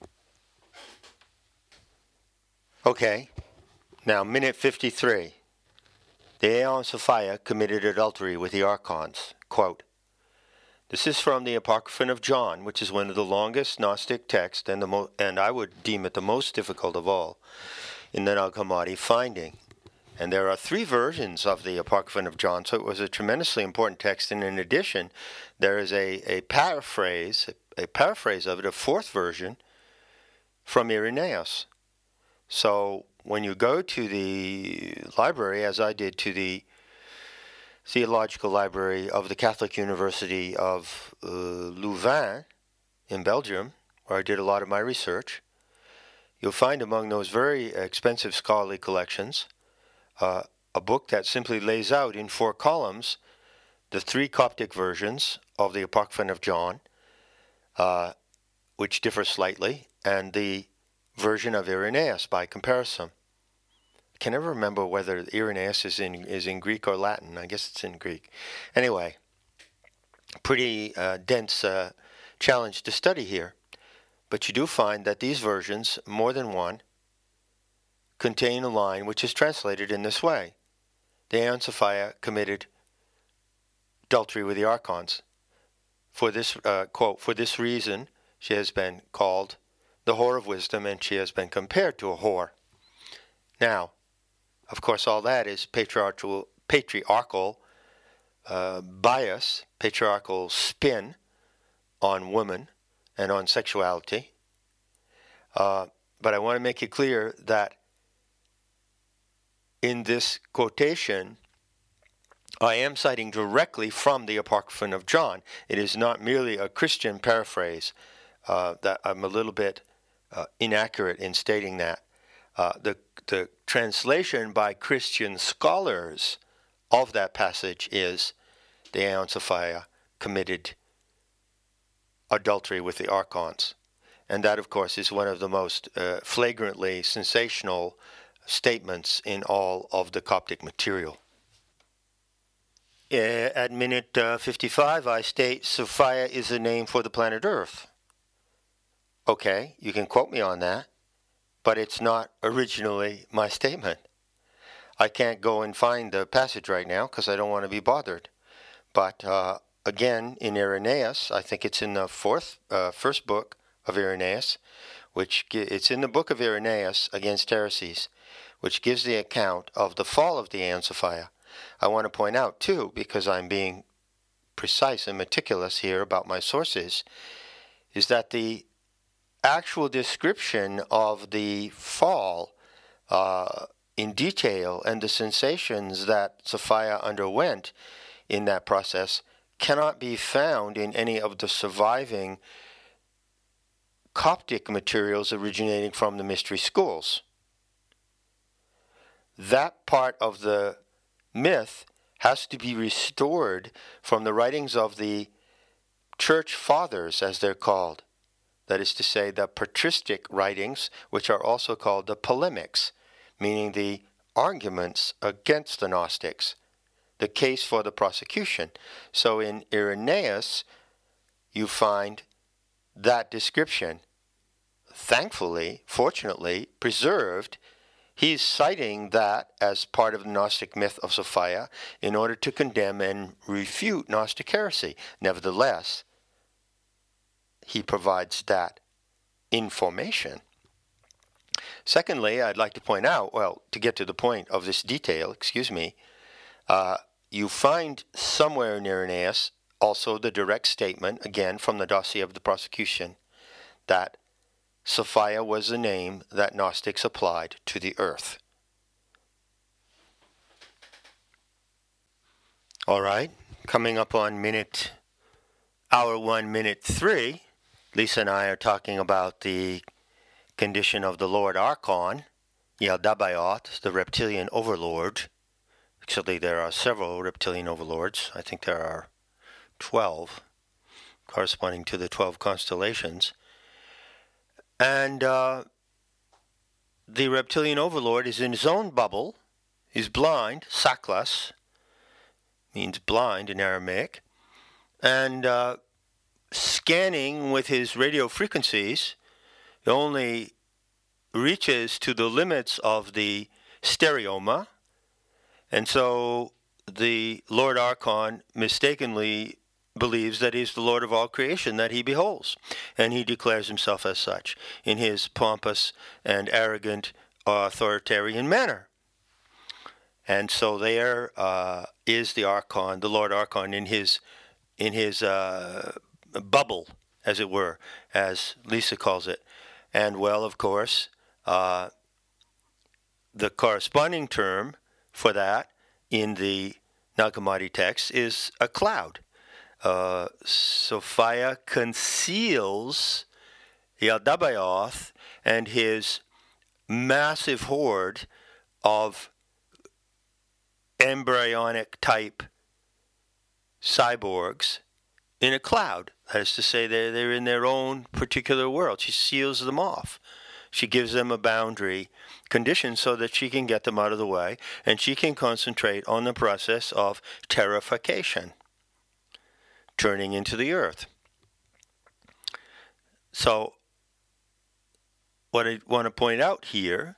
Okay, now minute fifty-three. The Aeon Sophia committed adultery with the archons. Quote, This is from the Apocryphon of John, which is one of the longest Gnostic texts, and the mo- and I would deem it the most difficult of all in the Nag Hammadi finding. And there are three versions of the Apocryphon of John, so it was a tremendously important text. And in addition, there is a, a paraphrase, a, a paraphrase of it, a fourth version from Irenaeus. So when you go to the library, as I did to the Theological Library of the Catholic University of uh, Louvain in Belgium, where I did a lot of my research, you'll find among those very expensive scholarly collections uh, a book that simply lays out in four columns the three Coptic versions of the Apocryphon of John, uh, which differ slightly, and the version of Irenaeus by comparison. I can never remember whether Irenaeus is in is in Greek or Latin. I guess it's in Greek. Anyway, pretty uh, dense uh, challenge to study here. But you do find that these versions, more than one, contain a line which is translated in this way. The Aeon Sophia committed adultery with the archons. For this, uh, quote, for this reason she has been called the whore of wisdom, and she has been compared to a whore. Now, of course, all that is patriarchal, patriarchal uh, bias, patriarchal spin on women and on sexuality. Uh, but I want to make it clear that in this quotation, I am citing directly from the Apocryphon of John. It is not merely a Christian paraphrase. Uh, that I'm a little bit uh, inaccurate in stating that. Uh, the the translation by Christian scholars of that passage is the Aeon Sophia committed adultery with the archons. And that, of course, is one of the most uh, flagrantly sensational statements in all of the Coptic material. Uh, at minute uh, fifty-five, I state Sophia is a name for the planet Earth. Okay, you can quote me on that, but it's not originally my statement. I can't go and find the passage right now because I don't want to be bothered. But uh, again, in Irenaeus, I think it's in the fourth, uh, first book of Irenaeus, which gi- it's in the book of Irenaeus Against Heresies, which gives the account of the fall of the Aeon Sophia. I want to point out, too, because I'm being precise and meticulous here about my sources, is that the actual description of the fall uh, in detail and the sensations that Sophia underwent in that process cannot be found in any of the surviving Coptic materials originating from the mystery schools. That part of the myth has to be restored from the writings of the church fathers, as they're called. That is to say, the patristic writings, which are also called the polemics, meaning the arguments against the Gnostics, the case for the prosecution. So in Irenaeus, you find that description, thankfully, fortunately, preserved. He's citing that as part of the Gnostic myth of Sophia in order to condemn and refute Gnostic heresy. Nevertheless, he provides that information. Secondly, I'd like to point out, well, to get to the point of this detail, excuse me, uh, you find somewhere in Irenaeus also the direct statement, again from the dossier of the prosecution, that Sophia was the name that Gnostics applied to the earth. All right, coming up on minute, hour one, minute three, Lisa and I are talking about the condition of the Lord Archon, Yaldabaoth, the reptilian overlord. Actually, there are several reptilian overlords. I think there are twelve, corresponding to the twelve constellations. And uh, the reptilian overlord is in his own bubble. He's blind. Saklas means blind in Aramaic. And uh, scanning with his radio frequencies, it only reaches to the limits of the stereoma. And so the Lord Archon mistakenly believes that he's the Lord of all creation that he beholds, and he declares himself as such in his pompous and arrogant authoritarian manner. And so there uh, is the Archon, the Lord Archon, in his in his uh, bubble, as it were, as Lisa calls it. And well, of course, uh, the corresponding term for that in the Nag Hammadi text is a cloud. Uh, Sophia conceals Yaldabaoth and his massive horde of embryonic type cyborgs in a cloud. That is to say, they're, they're in their own particular world. She seals them off. She gives them a boundary condition so that she can get them out of the way, and she can concentrate on the process of terrification, turning into the earth. So what I want to point out here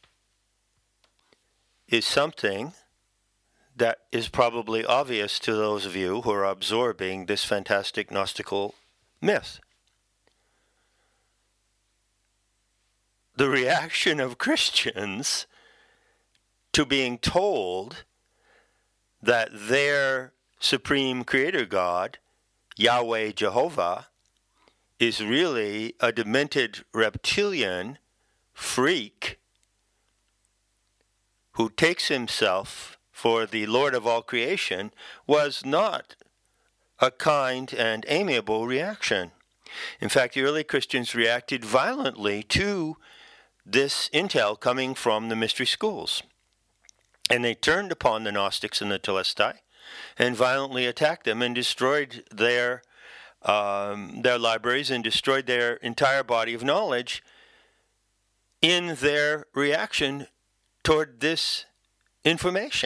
is something that is probably obvious to those of you who are absorbing this fantastic Gnostical myth. The reaction of Christians to being told that their supreme creator God, Yahweh Jehovah, is really a demented reptilian freak who takes himself for the Lord of all creation, was not a kind and amiable reaction. In fact, the early Christians reacted violently to this intel coming from the mystery schools. And they turned upon the Gnostics and the Telestai and violently attacked them and destroyed their um, their libraries and destroyed their entire body of knowledge in their reaction toward this information.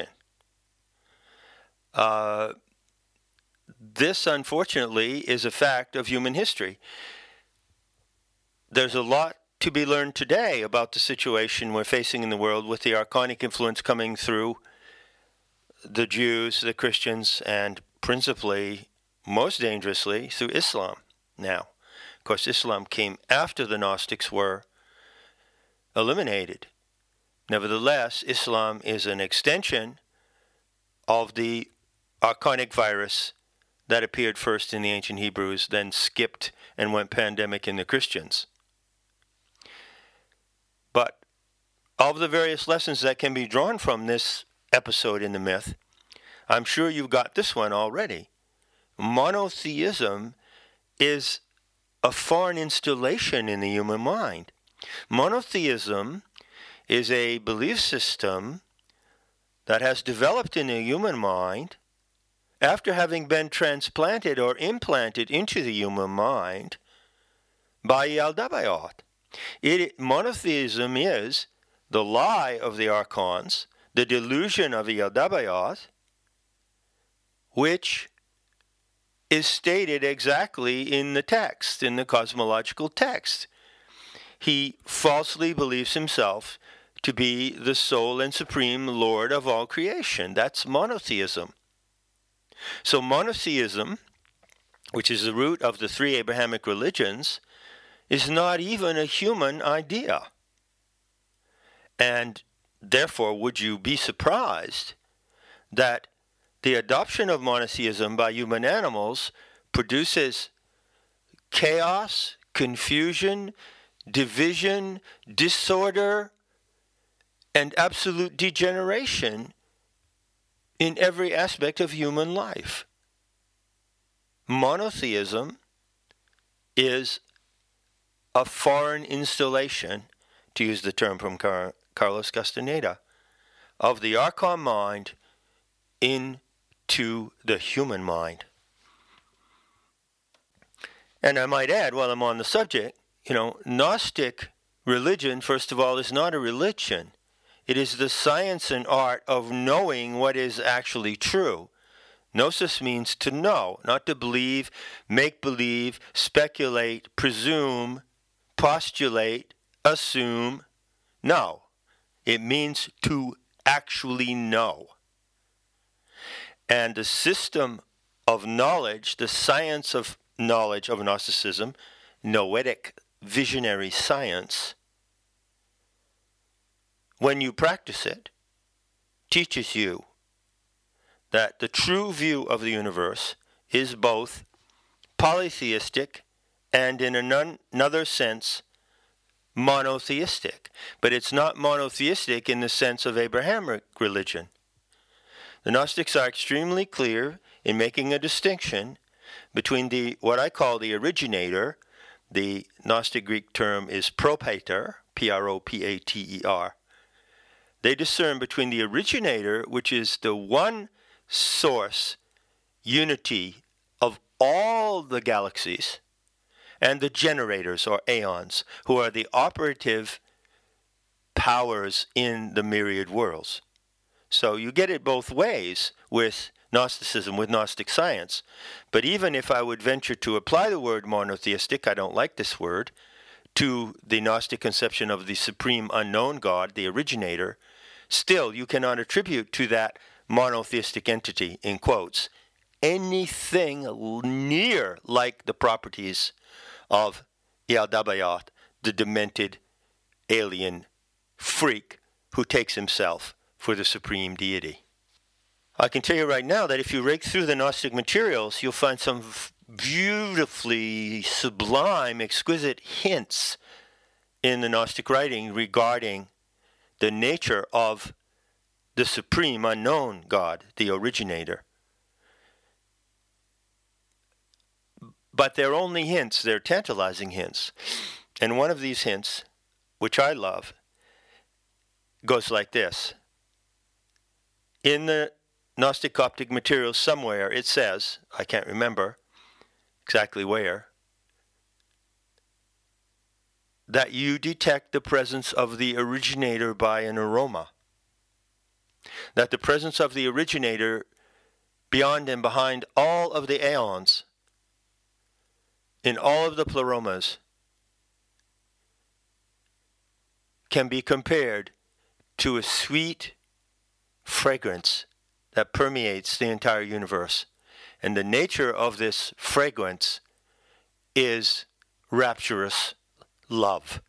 Uh, this, unfortunately, is a fact of human history. There's a lot to be learned today about the situation we're facing in the world with the archonic influence coming through the Jews, the Christians, and principally, most dangerously, through Islam now. Of course, Islam came after the Gnostics were eliminated. Nevertheless, Islam is an extension of the archonic virus that appeared first in the ancient Hebrews, then skipped and went pandemic in the Christians. But of the various lessons that can be drawn from this episode in the myth, I'm sure you've got this one already. Monotheism is a foreign installation in the human mind. Monotheism is a belief system that has developed in the human mind after having been transplanted or implanted into the human mind by Yaldabaoth. It, monotheism is the lie of the archons, the delusion of Yaldabaoth, which is stated exactly in the text, in the cosmological text. He falsely believes himself to be the sole and supreme Lord of all creation. That's monotheism. So monotheism, which is the root of the three Abrahamic religions, is not even a human idea. And therefore, would you be surprised that the adoption of monotheism by human animals produces chaos, confusion, division, disorder, and absolute degeneration in every aspect of human life? Monotheism is a foreign installation, to use the term from Car- Carlos Castaneda, of the archon mind into the human mind. And I might add, while I'm on the subject, you know, Gnostic religion, first of all, is not a religion. It is the science and art of knowing what is actually true. Gnosis means to know, not to believe, make believe, speculate, presume, postulate, assume. No, it means to actually know. And the system of knowledge, the science of knowledge of Gnosticism, noetic visionary science, when you practice it, teaches you that the true view of the universe is both polytheistic and, in another sense, monotheistic. But it's not monotheistic in the sense of Abrahamic religion. The Gnostics are extremely clear in making a distinction between the what I call the originator. The Gnostic Greek term is propater, P R O P A T E R. They discern between the originator, which is the one source unity of all the galaxies, and the generators, or aeons, who are the operative powers in the myriad worlds. So you get it both ways with Gnosticism, with Gnostic science. But even if I would venture to apply the word monotheistic, I don't like this word, to the Gnostic conception of the supreme unknown God, the originator, still you cannot attribute to that monotheistic entity, in quotes, anything near like the properties of Yaldabaoth, the demented alien freak who takes himself for the supreme deity. I can tell you right now that if you rake through the Gnostic materials, you'll find some beautifully sublime, exquisite hints in the Gnostic writing regarding the nature of the supreme unknown God, the originator. But they're only hints, they're tantalizing hints. And one of these hints, which I love, goes like this. In the Gnostic Coptic materials somewhere, it says, I can't remember exactly where, that you detect the presence of the originator by an aroma. That the presence of the originator beyond and behind all of the aeons, in all of the pleromas, can be compared to a sweet fragrance that permeates the entire universe. And the nature of this fragrance is rapturous love.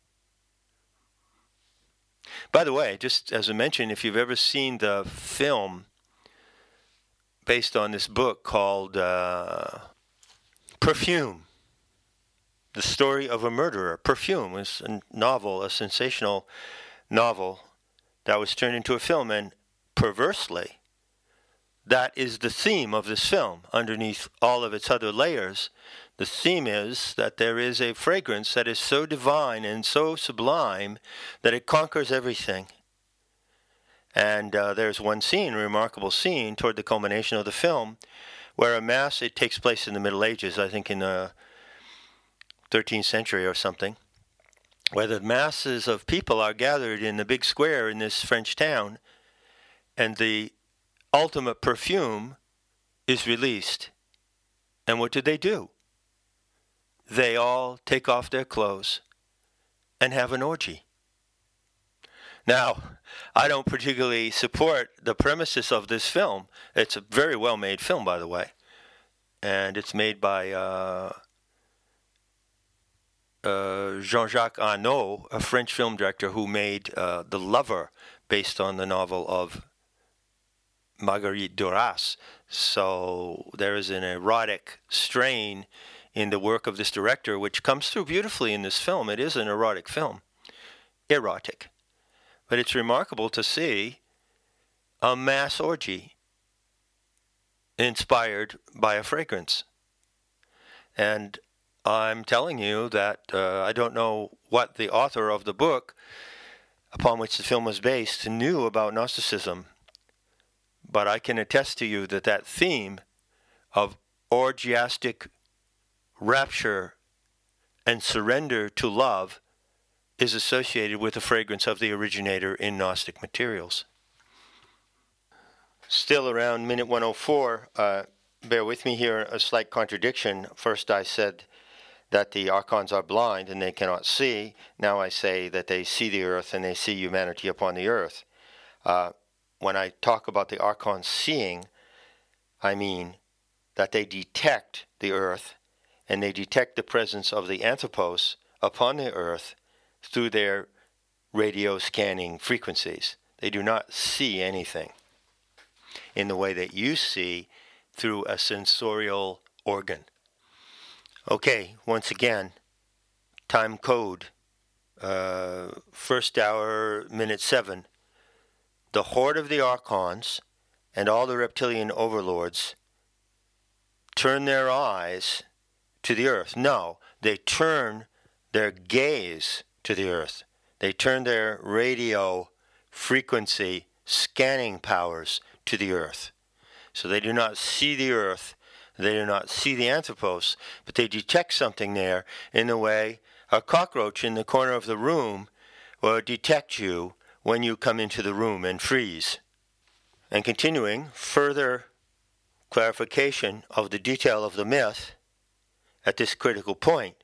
By the way, just as I mentioned, if you've ever seen the film based on this book called uh, Perfume, the story of a murderer. Perfume was a novel, a sensational novel that was turned into a film, and perversely, that is the theme of this film. Underneath all of its other layers, the theme is that there is a fragrance that is so divine and so sublime that it conquers everything. And uh, there's one scene, a remarkable scene, toward the culmination of the film, where a mass, it takes place in the Middle Ages, I think in the thirteenth century or something, where the masses of people are gathered in the big square in this French town, and the ultimate perfume is released. And what do they do? They all take off their clothes and have an orgy. Now, I don't particularly support the premises of this film. It's a very well-made film, by the way. And it's made by uh, uh, Jean-Jacques Annaud, a French film director who made uh, The Lover, based on the novel of Marguerite Duras. So there is an erotic strain in the work of this director, which comes through beautifully in this film. It is an erotic film. Erotic. But it's remarkable to see a mass orgy inspired by a fragrance. And I'm telling you that uh, I don't know what the author of the book upon which the film was based knew about Gnosticism, but I can attest to you that that theme of orgiastic rapture and surrender to love is associated with the fragrance of the originator in Gnostic materials. Still around minute one oh four, uh, bear with me here, a slight contradiction. First I said that the archons are blind and they cannot see. Now I say that they see the earth and they see humanity upon the earth. Uh, when I talk about the archons seeing, I mean that they detect the Earth, and they detect the presence of the Anthropos upon the Earth through their radio scanning frequencies. They do not see anything in the way that you see through a sensorial organ. Okay, once again, time code, uh, first hour, minute seven. The horde of the Archons and all the reptilian overlords turn their eyes to the Earth. No, they turn their gaze to the Earth. They turn their radio frequency scanning powers to the Earth. So they do not see the Earth, they do not see the Anthropos, but they detect something there in the way a cockroach in the corner of the room will detect you when you come into the room and freeze. And continuing, further clarification of the detail of the myth at this critical point.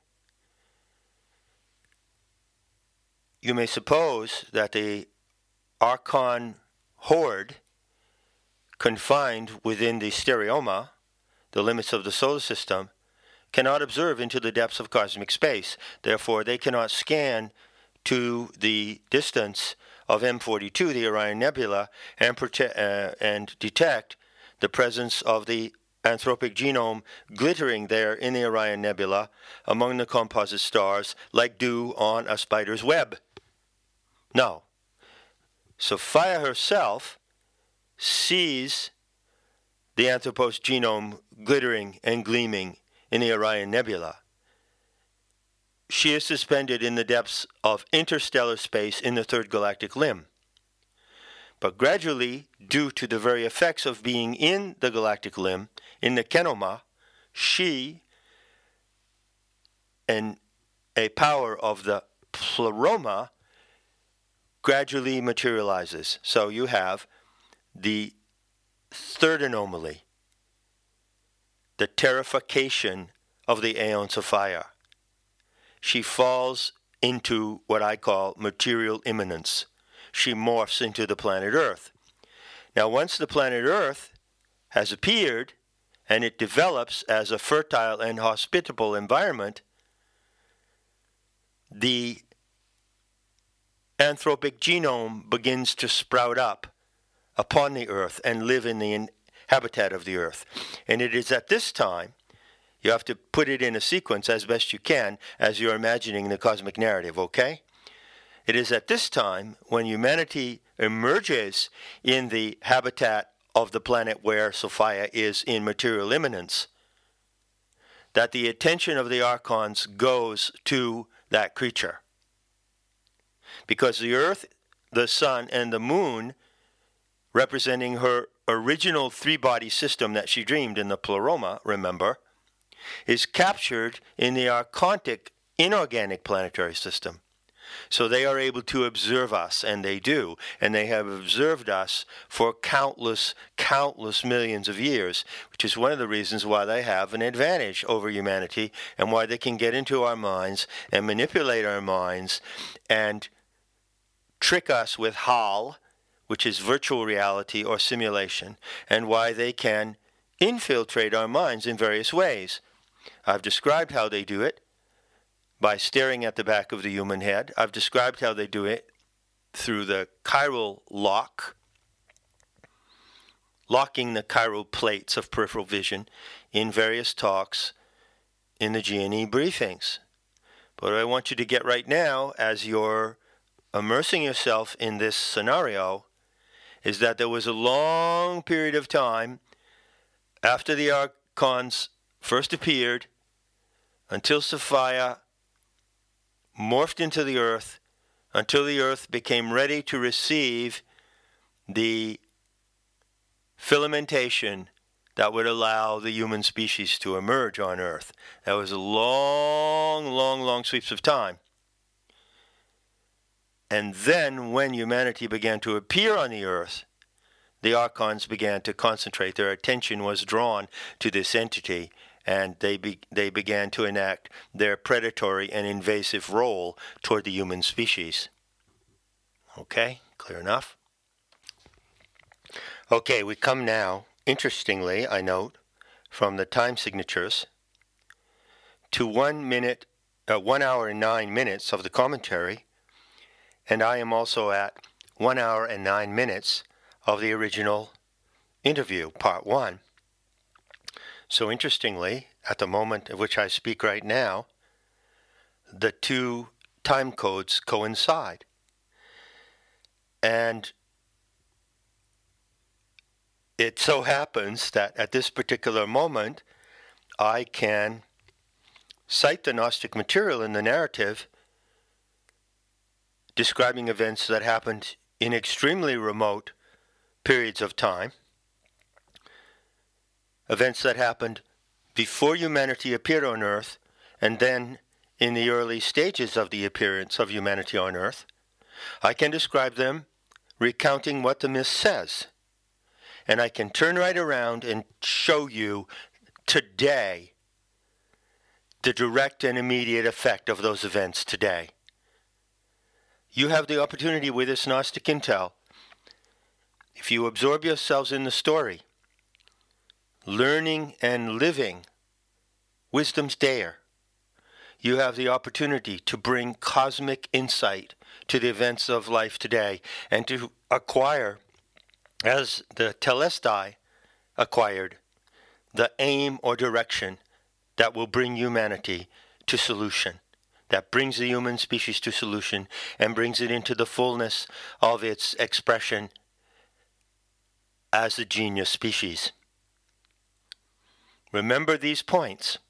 You may suppose that the Archon horde, confined within the stereoma, the limits of the solar system, cannot observe into the depths of cosmic space. Therefore, they cannot scan to the distance of M forty-two, the Orion Nebula, and, prote- uh, and detect the presence of the anthropic genome glittering there in the Orion Nebula among the composite stars like dew on a spider's web. No. Sophia herself sees the Anthropos genome glittering and gleaming in the Orion Nebula. She is suspended in the depths of interstellar space in the third galactic limb. But gradually, due to the very effects of being in the galactic limb, in the kenoma, she and a power of the pleroma gradually materializes. So you have the third anomaly, the terrification of the Aeon Sophia. She falls into what I call material immanence. She morphs into the planet Earth. Now, once the planet Earth has appeared and it develops as a fertile and hospitable environment, the anthropic genome begins to sprout up upon the Earth and live in the in- habitat of the Earth. And it is at this time, you have to put it in a sequence as best you can as you're imagining the cosmic narrative, okay? It is at this time when humanity emerges in the habitat of the planet where Sophia is in material immanence that the attention of the Archons goes to that creature. Because the Earth, the Sun, and the Moon, representing her original three-body system that she dreamed in the pleroma, remember, is captured in the archontic inorganic planetary system. So they are able to observe us, and they do, and they have observed us for countless, countless millions of years, which is one of the reasons why they have an advantage over humanity and why they can get into our minds and manipulate our minds and trick us with H A L, which is virtual reality or simulation, and why they can infiltrate our minds in various ways. I've described how they do it by staring at the back of the human head. I've described how they do it through the chiral lock, locking the chiral plates of peripheral vision in various talks in the G N E briefings. But what I want you to get right now, as you're immersing yourself in this scenario, is that there was a long period of time after the Archons first appeared until Sophia morphed into the Earth, until the Earth became ready to receive the filamentation that would allow the human species to emerge on Earth. That was a long, long, long sweeps of time. And then when humanity began to appear on the Earth, the Archons began to concentrate. Their attention was drawn to this entity, and they be, they began to enact their predatory and invasive role toward the human species. Okay, clear enough? Okay, we come now, interestingly, I note, from the time signatures to one minute, uh, one hour and nine minutes of the commentary, and I am also at one hour and nine minutes of the original interview, part one. So interestingly, at the moment at which I speak right now, the two time codes coincide. And it so happens that at this particular moment, I can cite the Gnostic material in the narrative describing events that happened in extremely remote periods of time, events that happened before humanity appeared on Earth, and then in the early stages of the appearance of humanity on Earth. I can describe them recounting what the myth says. And I can turn right around and show you today the direct and immediate effect of those events today. You have the opportunity with this Gnostic intel, if you absorb yourselves in the story, learning and living wisdom's dare, you have the opportunity to bring cosmic insight to the events of life today and to acquire, as the Telestai acquired, the aim or direction that will bring humanity to solution, that brings the human species to solution and brings it into the fullness of its expression as the genius species. Remember these points.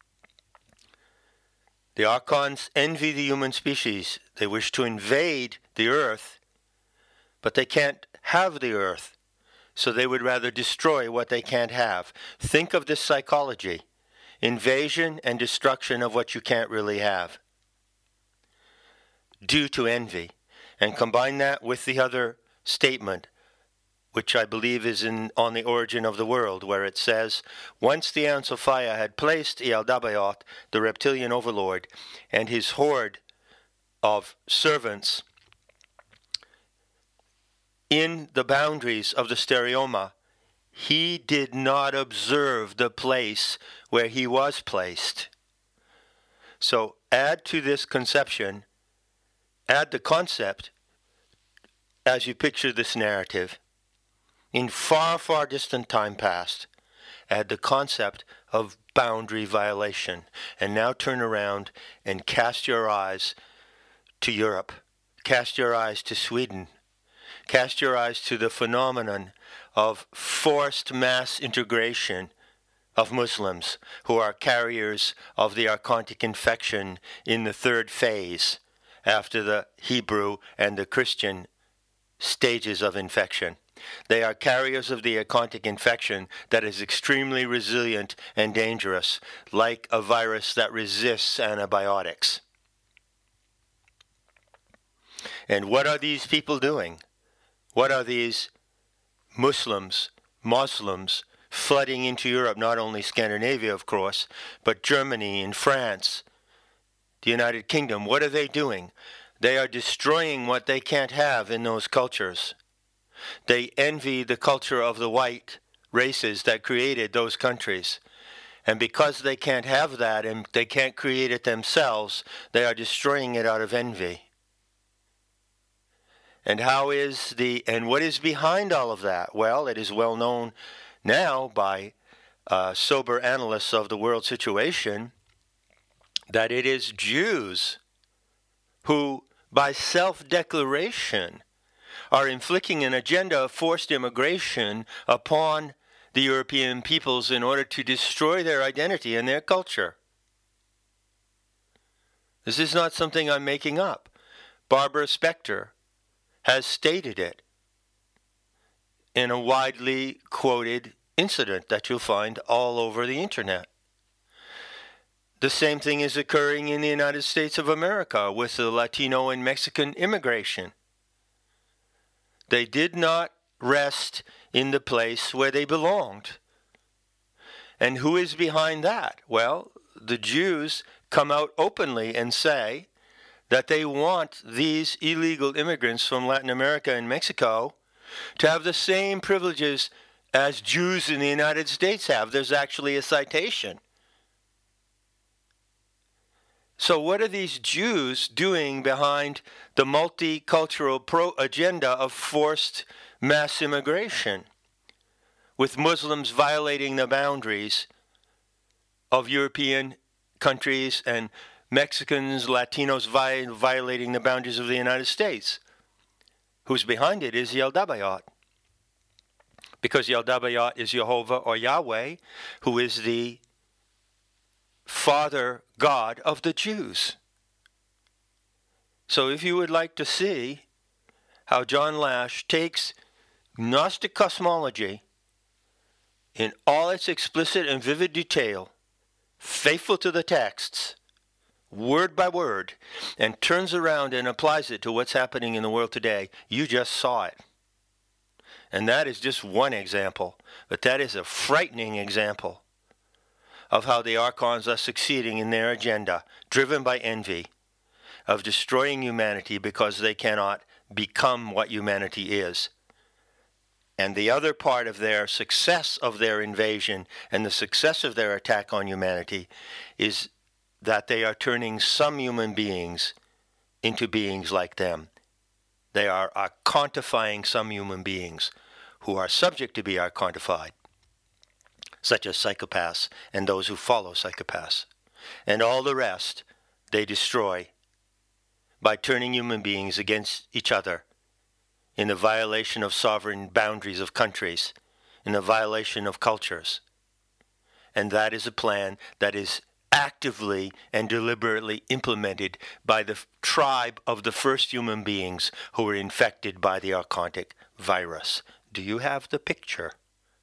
The Archons envy the human species. They wish to invade the earth, but they can't have the earth, so they would rather destroy what they can't have. Think of this psychology: invasion and destruction of what you can't really have, due to envy. And combine that with the other statement, which I believe is in On the Origin of the World, where it says, once the Ounce of Fire had placed Yaldabaoth, the reptilian overlord, and his horde of servants in the boundaries of the stereoma, he did not observe the place where he was placed. So add to this conception, add the concept as you picture this narrative. In far, far distant time past, add the concept of boundary violation. And now turn around and cast your eyes to Europe. Cast your eyes to Sweden. Cast your eyes to the phenomenon of forced mass integration of Muslims who are carriers of the archontic infection in the third phase after the Hebrew and the Christian stages of infection. They are carriers of the archontic infection that is extremely resilient and dangerous, like a virus that resists antibiotics. And what are these people doing? What are these Muslims, Muslims, flooding into Europe, not only Scandinavia, of course, but Germany and France, the United Kingdom? What are they doing? They are destroying what they can't have in those cultures. They envy the culture of the white races that created those countries. And because they can't have that and they can't create it themselves, they are destroying it out of envy. And how is the, and what is behind all of that? Well, it is well known now by uh, sober analysts of the world situation that it is Jews who, by self-declaration, are inflicting an agenda of forced immigration upon the European peoples in order to destroy their identity and their culture. This is not something I'm making up. Barbara Specter has stated it in a widely quoted incident that you'll find all over the internet. The same thing is occurring in the United States of America with the Latino and Mexican immigration. They did not rest in the place where they belonged. And who is behind that? Well, the Jews come out openly and say that they want these illegal immigrants from Latin America and Mexico to have the same privileges as Jews in the United States have. There's actually a citation. So what are these Jews doing behind the multicultural pro agenda of forced mass immigration, with Muslims violating the boundaries of European countries and Mexicans, Latinos vi violating the boundaries of the United States? Who's behind it is Yaldabaoth. Because Yaldabaoth is Jehovah or Yahweh, who is the Father God of the Jews. So if you would like to see how John Lash takes Gnostic cosmology in all its explicit and vivid detail, faithful to the texts, word by word, and turns around and applies it to what's happening in the world today, you just saw it. And that is just one example, but that is a frightening example of how the Archons are succeeding in their agenda, driven by envy, of destroying humanity because they cannot become what humanity is. And the other part of their success of their invasion and the success of their attack on humanity is that they are turning some human beings into beings like them. They are archontifying some human beings who are subject to be archontified, such as psychopaths and those who follow psychopaths. And all the rest they destroy by turning human beings against each other in the violation of sovereign boundaries of countries, in the violation of cultures. And that is a plan that is actively and deliberately implemented by the tribe of the first human beings who were infected by the Archontic virus. Do you have the picture?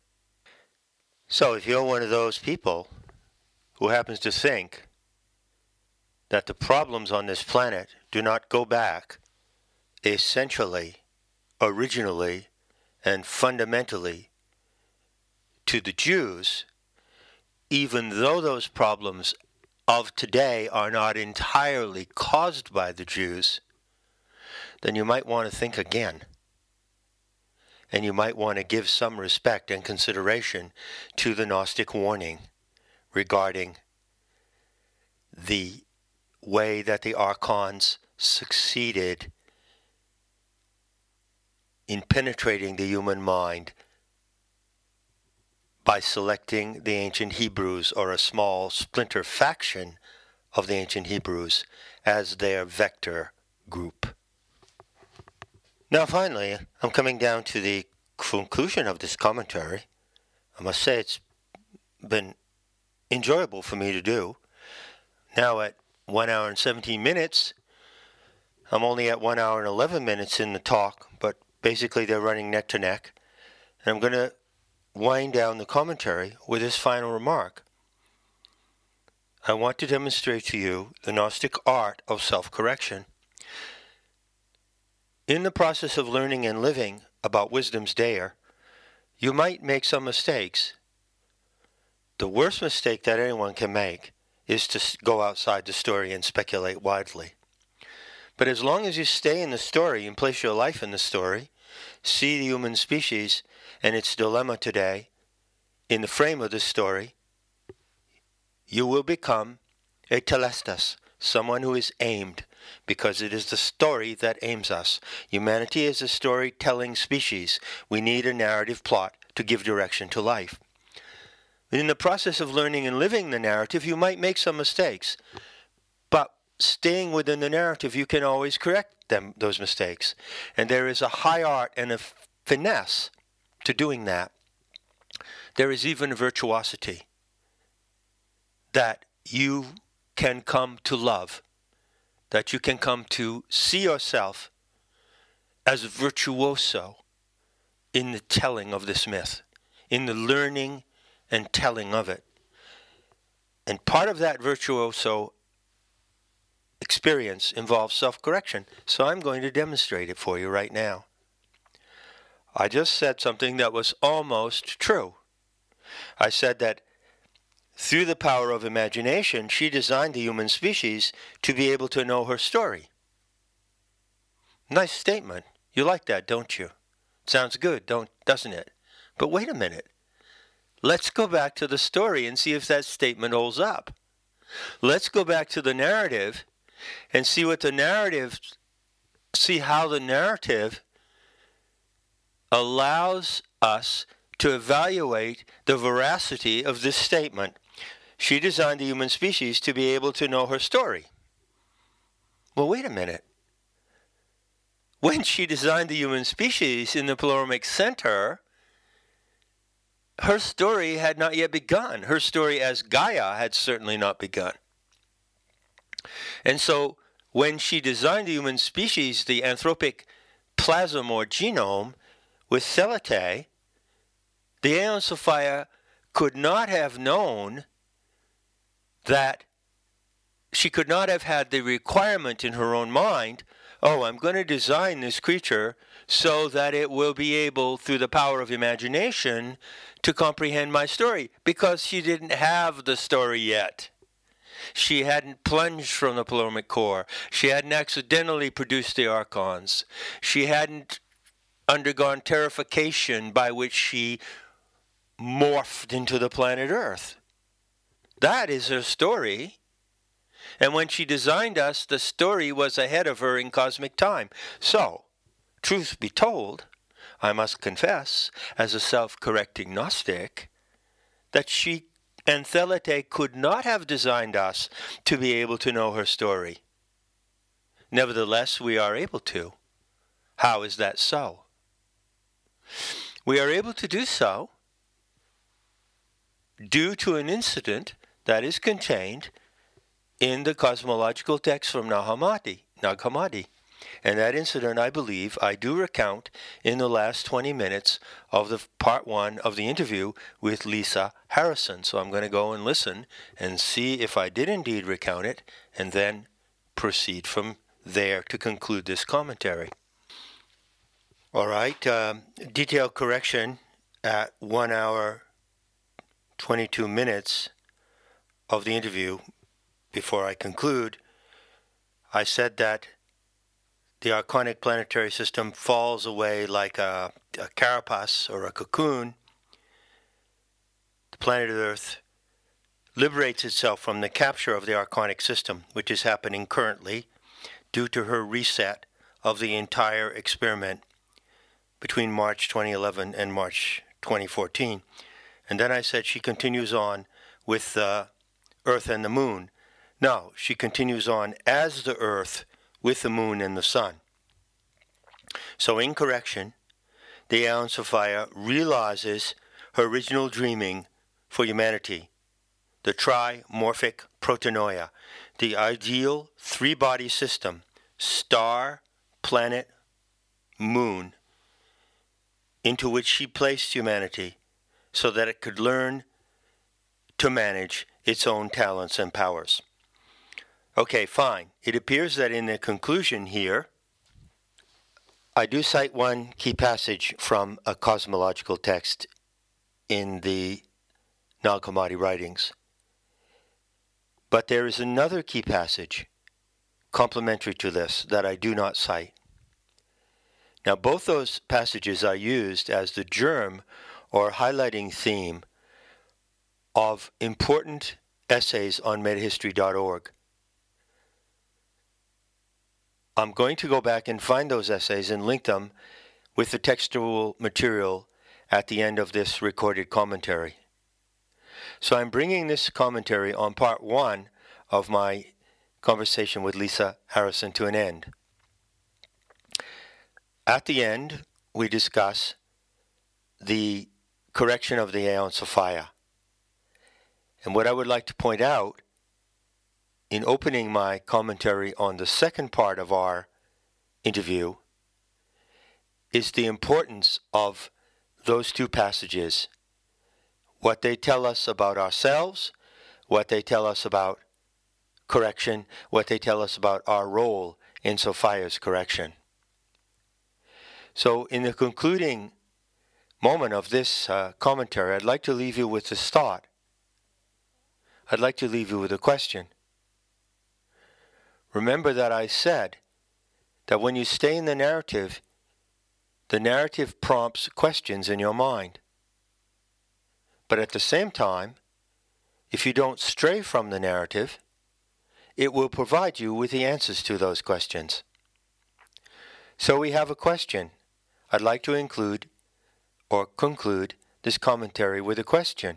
So if you're one of those people who happens to think that the problems on this planet do not go back essentially, originally, and fundamentally to the Jews, even though those problems of today are not entirely caused by the Jews, then you might want to think again. And you might want to give some respect and consideration to the Gnostic warning regarding the way that the Archons succeeded in penetrating the human mind by selecting the ancient Hebrews, or a small splinter faction of the ancient Hebrews, as their vector group. Now finally, I'm coming down to the conclusion of this commentary. I must say it's been enjoyable for me to do. Now at one hour and seventeen minutes, I'm only at one hour and eleven minutes in the talk, but basically they're running neck to neck. And I'm going to wind down the commentary with this final remark. I want to demonstrate to you the Gnostic art of self-correction. In the process of learning and living about wisdom's dare, you might make some mistakes. The worst mistake that anyone can make is to go outside the story and speculate widely. But as long as you stay in the story and place your life in the story, see the human species and its dilemma today in the frame of the story, you will become a telestas, someone who is aimed, because it is the story that aims us. Humanity is a storytelling species. We need a narrative plot to give direction to life. In the process of learning and living the narrative, you might make some mistakes, but staying within the narrative, you can always correct them, those mistakes. And there is a high art and a finesse to doing that. There is even virtuosity that you can come to love, that you can come to see yourself as virtuoso in the telling of this myth, in the learning and telling of it. And part of that virtuoso experience involves self-correction. So I'm going to demonstrate it for you right now. I just said something that was almost true. I said that through the power of imagination, she designed the human species to be able to know her story. Nice statement. You like that, don't you? Sounds good, don't, doesn't it? But wait a minute. Let's go back to the story and see if that statement holds up. Let's go back to the narrative and see what the narrative, see how the narrative allows us to evaluate the veracity of this statement. She designed the human species to be able to know her story. Well, wait a minute. When she designed the human species in the Pleromaic Center, her story had not yet begun. Her story as Gaia had certainly not begun. And so when she designed the human species, the anthropic plasm or genome, with Selete, the Aeon Sophia could not have known that she could not have had the requirement in her own mind, oh, I'm going to design this creature so that it will be able, through the power of imagination, to comprehend my story, because she didn't have the story yet. She hadn't plunged from the Pleromaic core. She hadn't accidentally produced the archons. She hadn't undergone terrification by which she morphed into the planet Earth. That is her story. And when she designed us, the story was ahead of her in cosmic time. So, truth be told, I must confess, as a self-correcting Gnostic, that she and Thelete could not have designed us to be able to know her story. Nevertheless, we are able to. How is that so? We are able to do so due to an incident that is contained in the cosmological text from Nag Hammadi. Nag Hammadi. And that incident, I believe, I do recount in the last twenty minutes of the part one of the interview with Lisa Harrison. So I'm going to go and listen and see if I did indeed recount it, and then proceed from there to conclude this commentary. All right, um, detailed correction at one hour, twenty-two minutes of the interview. Before I conclude, I said that the archonic planetary system falls away like a, a carapace or a cocoon. The planet Earth liberates itself from the capture of the archonic system, which is happening currently due to her reset of the entire experiment between March twenty eleven and March twenty fourteen. And then I said she continues on with uh, Earth and the Moon. No, she continues on as the Earth with the Moon and the Sun. So in correction, the Aeon Sophia realizes her original dreaming for humanity, the trimorphic protonoia, the ideal three-body system, star, planet, moon, into which she placed humanity so that it could learn to manage its own talents and powers. Okay, fine. It appears that in the conclusion here, I do cite one key passage from a cosmological text in the Nag Hammadi writings. But there is another key passage complementary to this that I do not cite. Now, both those passages are used as the germ or highlighting theme of important essays on metahistory dot org. I'm going to go back and find those essays and link them with the textual material at the end of this recorded commentary. So I'm bringing this commentary on part one of my conversation with Lisa Harrison to an end. At the end, we discuss the correction of the Aeon Sophia. And what I would like to point out in opening my commentary on the second part of our interview is the importance of those two passages, what they tell us about ourselves, what they tell us about correction, what they tell us about our role in Sophia's correction. So in the concluding moment of this uh, commentary, I'd like to leave you with this thought. I'd like to leave you with a question. Remember that I said that when you stay in the narrative, the narrative prompts questions in your mind. But at the same time, if you don't stray from the narrative, it will provide you with the answers to those questions. So we have a question. I'd like to include or conclude this commentary with a question.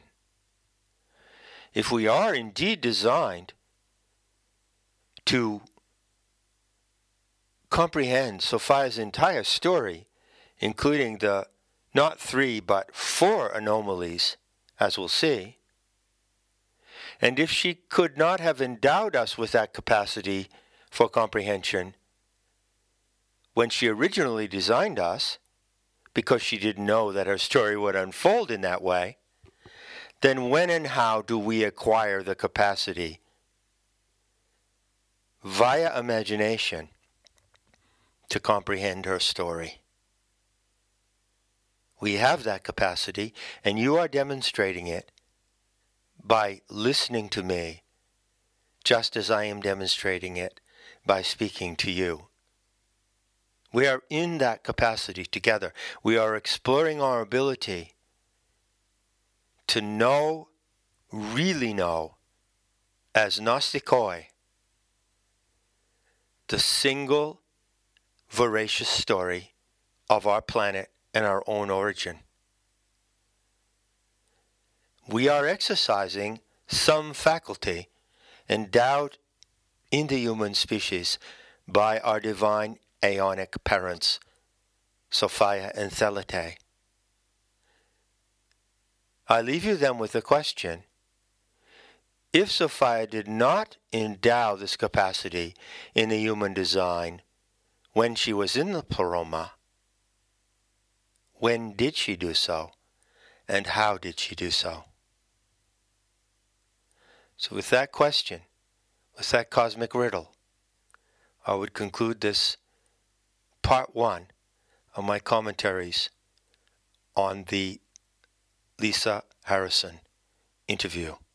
If we are indeed designed to comprehend Sophia's entire story, including the not three but four anomalies, as we'll see, and if she could not have endowed us with that capacity for comprehension when she originally designed us, because she didn't know that her story would unfold in that way, then when and how do we acquire the capacity via imagination to comprehend her story? We have that capacity, and you are demonstrating it by listening to me, just as I am demonstrating it by speaking to you. We are in that capacity together. We are exploring our ability to know, really know, as Gnostikoi, the single voracious story of our planet and our own origin. We are exercising some faculty endowed in the human species by our divine aeonic parents, Sophia and Thelete. I leave you then with the question: if Sophia did not endow this capacity in the human design when she was in the Pleroma, when did she do so, and how did she do so? So with that question, with that cosmic riddle, I would conclude this part one of my commentaries on the Lisa Harrison interview.